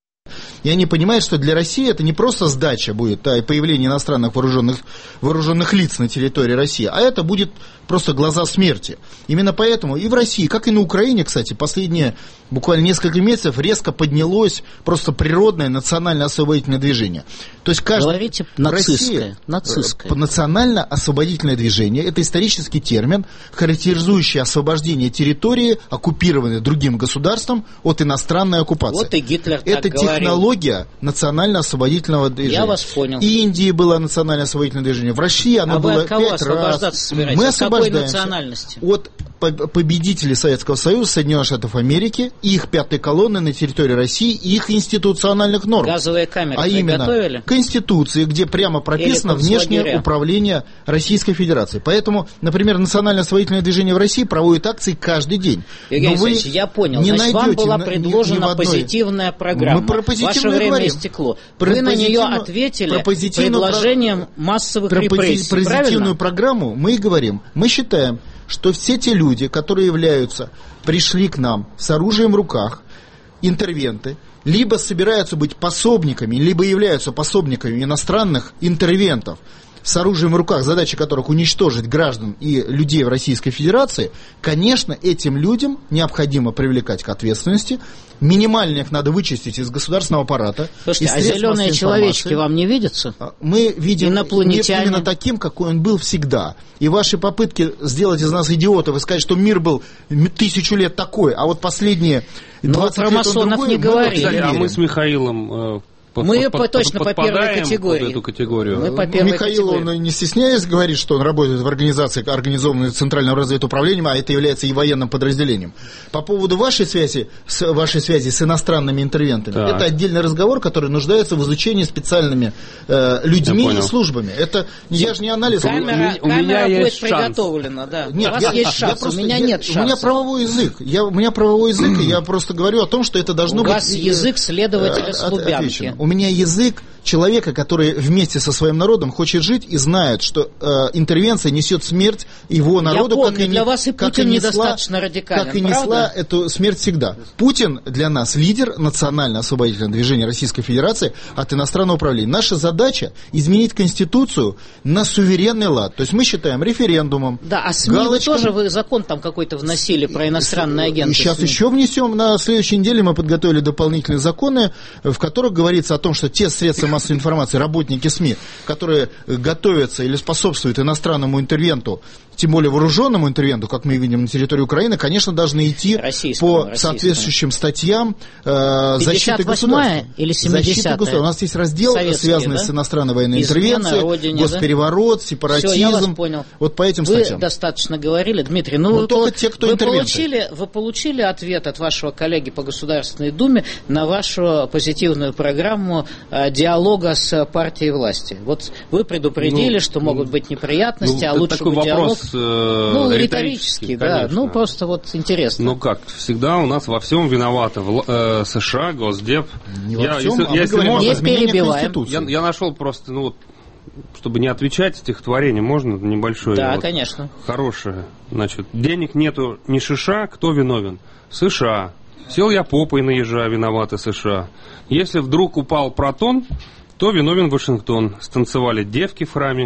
[SPEAKER 4] И они понимают, что для России это не просто сдача будет, да, и появление иностранных вооруженных, вооруженных лиц на территории России, а это будет просто глаза смерти. Именно поэтому и в России, как и на Украине, кстати, последние буквально несколько месяцев резко поднялось просто природное национально-освободительное движение. То есть каждый
[SPEAKER 1] Говорите, нацистское, нацистское.
[SPEAKER 4] Национально-освободительное движение – это исторический термин, характеризующий освобождение территории, оккупированной другим государством, от иностранной оккупации.
[SPEAKER 1] Вот и Гитлер так
[SPEAKER 4] Это
[SPEAKER 1] говорил.
[SPEAKER 4] Технология национально-освободительного движения.
[SPEAKER 1] Я вас понял.
[SPEAKER 4] И Индии было национально-освободительное движение, в России оно
[SPEAKER 1] а
[SPEAKER 4] было
[SPEAKER 1] вы от кого
[SPEAKER 4] пять
[SPEAKER 1] освобождаться
[SPEAKER 4] раз.
[SPEAKER 1] собираетесь?
[SPEAKER 4] Мы
[SPEAKER 1] от какой
[SPEAKER 4] освобождаемся
[SPEAKER 1] национальности?
[SPEAKER 4] от победителей Советского Союза, Соединенных Штатов Америки, их пятой колонны на территории России, и их институциональных норм.
[SPEAKER 1] Газовые камеры
[SPEAKER 4] а именно
[SPEAKER 1] готовили?
[SPEAKER 4] Конституции, где прямо прописано внешнее управление Российской Федерации. Поэтому, например, национально-освободительное движение в России проводит акции каждый день.
[SPEAKER 1] Евгений Алексеевич, я понял.
[SPEAKER 4] Не
[SPEAKER 1] Значит, вам была
[SPEAKER 4] ни,
[SPEAKER 1] предложена
[SPEAKER 4] ни одной...
[SPEAKER 1] позитивная программа.
[SPEAKER 4] Мы про
[SPEAKER 1] Ваше время
[SPEAKER 4] говорим.
[SPEAKER 1] истекло.
[SPEAKER 4] Про
[SPEAKER 1] Вы на нее
[SPEAKER 4] позитивную...
[SPEAKER 1] ответили
[SPEAKER 4] про
[SPEAKER 1] предложением
[SPEAKER 4] про...
[SPEAKER 1] массовых
[SPEAKER 4] про
[SPEAKER 1] репрессий.
[SPEAKER 4] Про позитивную
[SPEAKER 1] правильно?
[SPEAKER 4] программу мы и говорим. Мы считаем, что все те люди, которые являются, пришли к нам с оружием в руках, интервенты, либо собираются быть пособниками, либо являются пособниками иностранных интервентов с оружием в руках, задача которых уничтожить граждан и людей в Российской Федерации, конечно, этим людям необходимо привлекать к ответственности. Минимально их надо вычистить из государственного аппарата.
[SPEAKER 1] Слушайте, а зеленые человечки вам не видятся?
[SPEAKER 4] Мы видим
[SPEAKER 1] инопланетяне
[SPEAKER 4] именно таким, какой он был всегда. И ваши попытки сделать из нас идиотов и сказать, что мир был тысячу лет такой, а вот последние двадцать лет он другой.
[SPEAKER 1] Но про масонов не говорили.
[SPEAKER 2] А мы с Михаилом... Под,
[SPEAKER 1] мы
[SPEAKER 2] под,
[SPEAKER 1] точно
[SPEAKER 2] под,
[SPEAKER 1] по первой категории.
[SPEAKER 2] Под эту категорию.
[SPEAKER 1] Мы по первой
[SPEAKER 4] Михаил,
[SPEAKER 1] категории.
[SPEAKER 4] Он не стесняясь говорит, что он работает в организации, организованной Центральным разведуправлением, а это является и военным подразделением. По поводу вашей связи, с, вашей связи с иностранными интервентами, так. это отдельный разговор, который нуждается в изучении специальными э, людьми и службами. Это я же не анализ.
[SPEAKER 1] Камера,
[SPEAKER 2] у, у меня
[SPEAKER 1] камера будет
[SPEAKER 2] есть
[SPEAKER 1] приготовлена, да.
[SPEAKER 4] Нет,
[SPEAKER 1] у вас
[SPEAKER 4] я,
[SPEAKER 1] есть
[SPEAKER 4] я
[SPEAKER 1] шанс,
[SPEAKER 4] просто,
[SPEAKER 1] у меня
[SPEAKER 4] я,
[SPEAKER 1] нет шанса.
[SPEAKER 4] У меня правовой язык. Я, у меня правовой язык, и я просто говорю о том, что это должно
[SPEAKER 1] у
[SPEAKER 4] быть...
[SPEAKER 1] У вас язык следователя
[SPEAKER 4] э,
[SPEAKER 1] с Лубянки.
[SPEAKER 4] Отвечено. У меня язык человека, который вместе со своим народом хочет жить и знает, что э, интервенция несет смерть его народу.
[SPEAKER 1] Я помню,
[SPEAKER 4] как и,
[SPEAKER 1] для вас и Путин
[SPEAKER 4] и несла,
[SPEAKER 1] недостаточно радикален,
[SPEAKER 4] как и несла
[SPEAKER 1] правда?
[SPEAKER 4] эту смерть всегда. Путин для нас лидер национально-освободительного движения Российской Федерации от иностранного управления. Наша задача изменить Конституцию на суверенный лад. То есть мы считаем референдумом.
[SPEAKER 1] Да, а СМИ
[SPEAKER 4] галочками.
[SPEAKER 1] Вы тоже вы закон там какой-то вносили про иностранные агенты.
[SPEAKER 4] И сейчас
[SPEAKER 1] СМИ.
[SPEAKER 4] еще внесем. На следующей неделе мы подготовили дополнительные законы, в которых говорится о том, что те средства массовой информации, работники СМИ, которые готовятся или способствуют иностранному интервенту, тем более вооруженному интервенту, как мы видим на территории Украины, конечно, должны идти по российскому. соответствующим статьям э, защиты государства.
[SPEAKER 1] Или семидесятая?
[SPEAKER 4] У нас есть раздел,
[SPEAKER 1] Советские,
[SPEAKER 4] связанный
[SPEAKER 1] да?
[SPEAKER 4] с иностранной военной
[SPEAKER 1] Измена
[SPEAKER 4] интервенцией,
[SPEAKER 1] родине,
[SPEAKER 4] госпереворот,
[SPEAKER 1] да?
[SPEAKER 4] сепаратизм.
[SPEAKER 1] Все, я вас понял.
[SPEAKER 4] Вот по этим
[SPEAKER 1] вы
[SPEAKER 4] статьям.
[SPEAKER 1] Вы достаточно говорили, Дмитрий. Ну, вы,
[SPEAKER 4] только те, кто
[SPEAKER 1] вы,
[SPEAKER 4] интервенты.
[SPEAKER 1] получили, вы получили ответ от вашего коллеги по Государственной Думе на вашу позитивную программу э, диалога с партией власти. Вот вы предупредили, ну, что могут быть неприятности,
[SPEAKER 2] ну,
[SPEAKER 1] а лучше
[SPEAKER 2] такой
[SPEAKER 1] бы диалог...
[SPEAKER 2] вопрос, э,
[SPEAKER 1] ну,
[SPEAKER 2] риторический,
[SPEAKER 1] да.
[SPEAKER 2] конечно.
[SPEAKER 1] Ну, просто вот интересно.
[SPEAKER 2] Ну как, всегда у нас во всем виноваты э, США, Госдеп.
[SPEAKER 4] Не
[SPEAKER 2] я,
[SPEAKER 4] во всем,
[SPEAKER 2] если,
[SPEAKER 4] а мы
[SPEAKER 2] если
[SPEAKER 4] говорим
[SPEAKER 2] можно,
[SPEAKER 1] не перебиваем.
[SPEAKER 2] Я, я нашел просто, ну вот, чтобы не отвечать, стихотворение можно небольшое?
[SPEAKER 1] Да,
[SPEAKER 2] вот,
[SPEAKER 1] конечно.
[SPEAKER 2] Хорошее. Значит, денег нету ни шиша, кто виновен? США. Сел я попой на ежа, виноваты США. Если вдруг упал протон, то виновен Вашингтон. Станцевали девки в храме,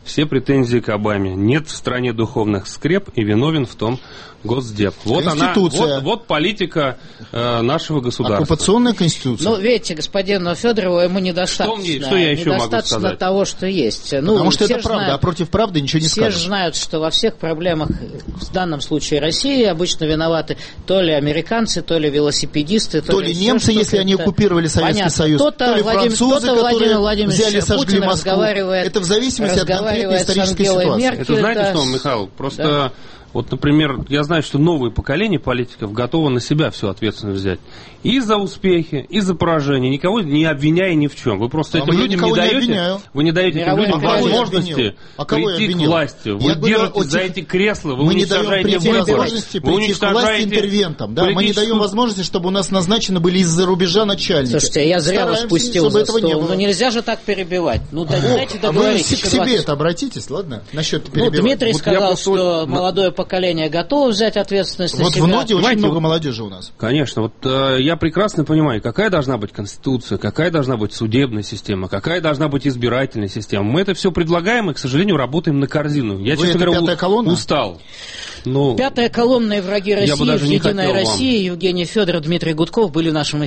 [SPEAKER 2] все претензии к Обаме. Нет в стране духовных скреп и виновен в том Госдеп. Вот она, вот, вот политика э, нашего государства.
[SPEAKER 4] Оккупационная конституция.
[SPEAKER 5] Ну, видите, господину Федорову ему недостаточно.
[SPEAKER 2] Что, мне, что я еще
[SPEAKER 5] недостаточно
[SPEAKER 2] могу сказать?
[SPEAKER 5] Того, что есть. Ну,
[SPEAKER 4] потому что это правда,
[SPEAKER 5] знают,
[SPEAKER 4] а против правды ничего не
[SPEAKER 5] все
[SPEAKER 4] скажешь.
[SPEAKER 5] Все знают, что во всех проблемах, в данном случае России, обычно виноваты то ли американцы, то ли велосипедисты, то,
[SPEAKER 4] то ли
[SPEAKER 5] все,
[SPEAKER 4] немцы, если они оккупировали Советский
[SPEAKER 5] Понятно.
[SPEAKER 4] Союз,
[SPEAKER 5] То-то
[SPEAKER 4] то ли
[SPEAKER 5] Владимир,
[SPEAKER 4] французы,
[SPEAKER 5] то-то
[SPEAKER 4] которые
[SPEAKER 5] Владимир
[SPEAKER 4] взяли, сожгли
[SPEAKER 5] Путин
[SPEAKER 4] Москву. Это в зависимости от конкретной исторической ситуации.
[SPEAKER 5] Меркель,
[SPEAKER 2] это знаете
[SPEAKER 5] это...
[SPEAKER 2] что, Михаил, просто... Да. Вот, например, я знаю, что новое поколение политиков готово на себя всю ответственность взять. И за успехи, и за поражение, никого не обвиняя ни в чем. Вы просто
[SPEAKER 4] а
[SPEAKER 2] этим людям не, не даете,
[SPEAKER 4] обвиняю.
[SPEAKER 2] вы не даете этим людям возможности
[SPEAKER 4] а
[SPEAKER 2] прийти к власти. Вы я держитесь говорю, за эти кресла, вы
[SPEAKER 4] мы
[SPEAKER 2] уничтожаете
[SPEAKER 4] не даем
[SPEAKER 2] выборы.
[SPEAKER 4] Возможности вы прийти к власти интервентом. Да? Мы не даем возможности, чтобы у нас назначены были из-за рубежа начальники.
[SPEAKER 5] Слушайте, я зря вас пустил за стол. Ну нельзя же так перебивать. Ну дайте договориться.
[SPEAKER 4] А вы к себе это обратитесь, ладно? Насчет перебивать.
[SPEAKER 5] Ну, Дмитрий сказал, что молодое поколение готово взять ответственность на себя.
[SPEAKER 4] Вот в ноде очень много молодежи у нас.
[SPEAKER 2] Конечно. Вот э, я прекрасно понимаю, какая должна быть конституция, какая должна быть судебная система, какая должна быть избирательная система. Мы это все предлагаем и, к сожалению, работаем на корзину. Я,
[SPEAKER 4] Вы
[SPEAKER 2] честно говоря,
[SPEAKER 4] колонна?
[SPEAKER 2] устал. Ну,
[SPEAKER 5] Пятая колонна и враги России в «Единой
[SPEAKER 2] России»,
[SPEAKER 5] Евгений Федоров, Дмитрий Гудков были в нашем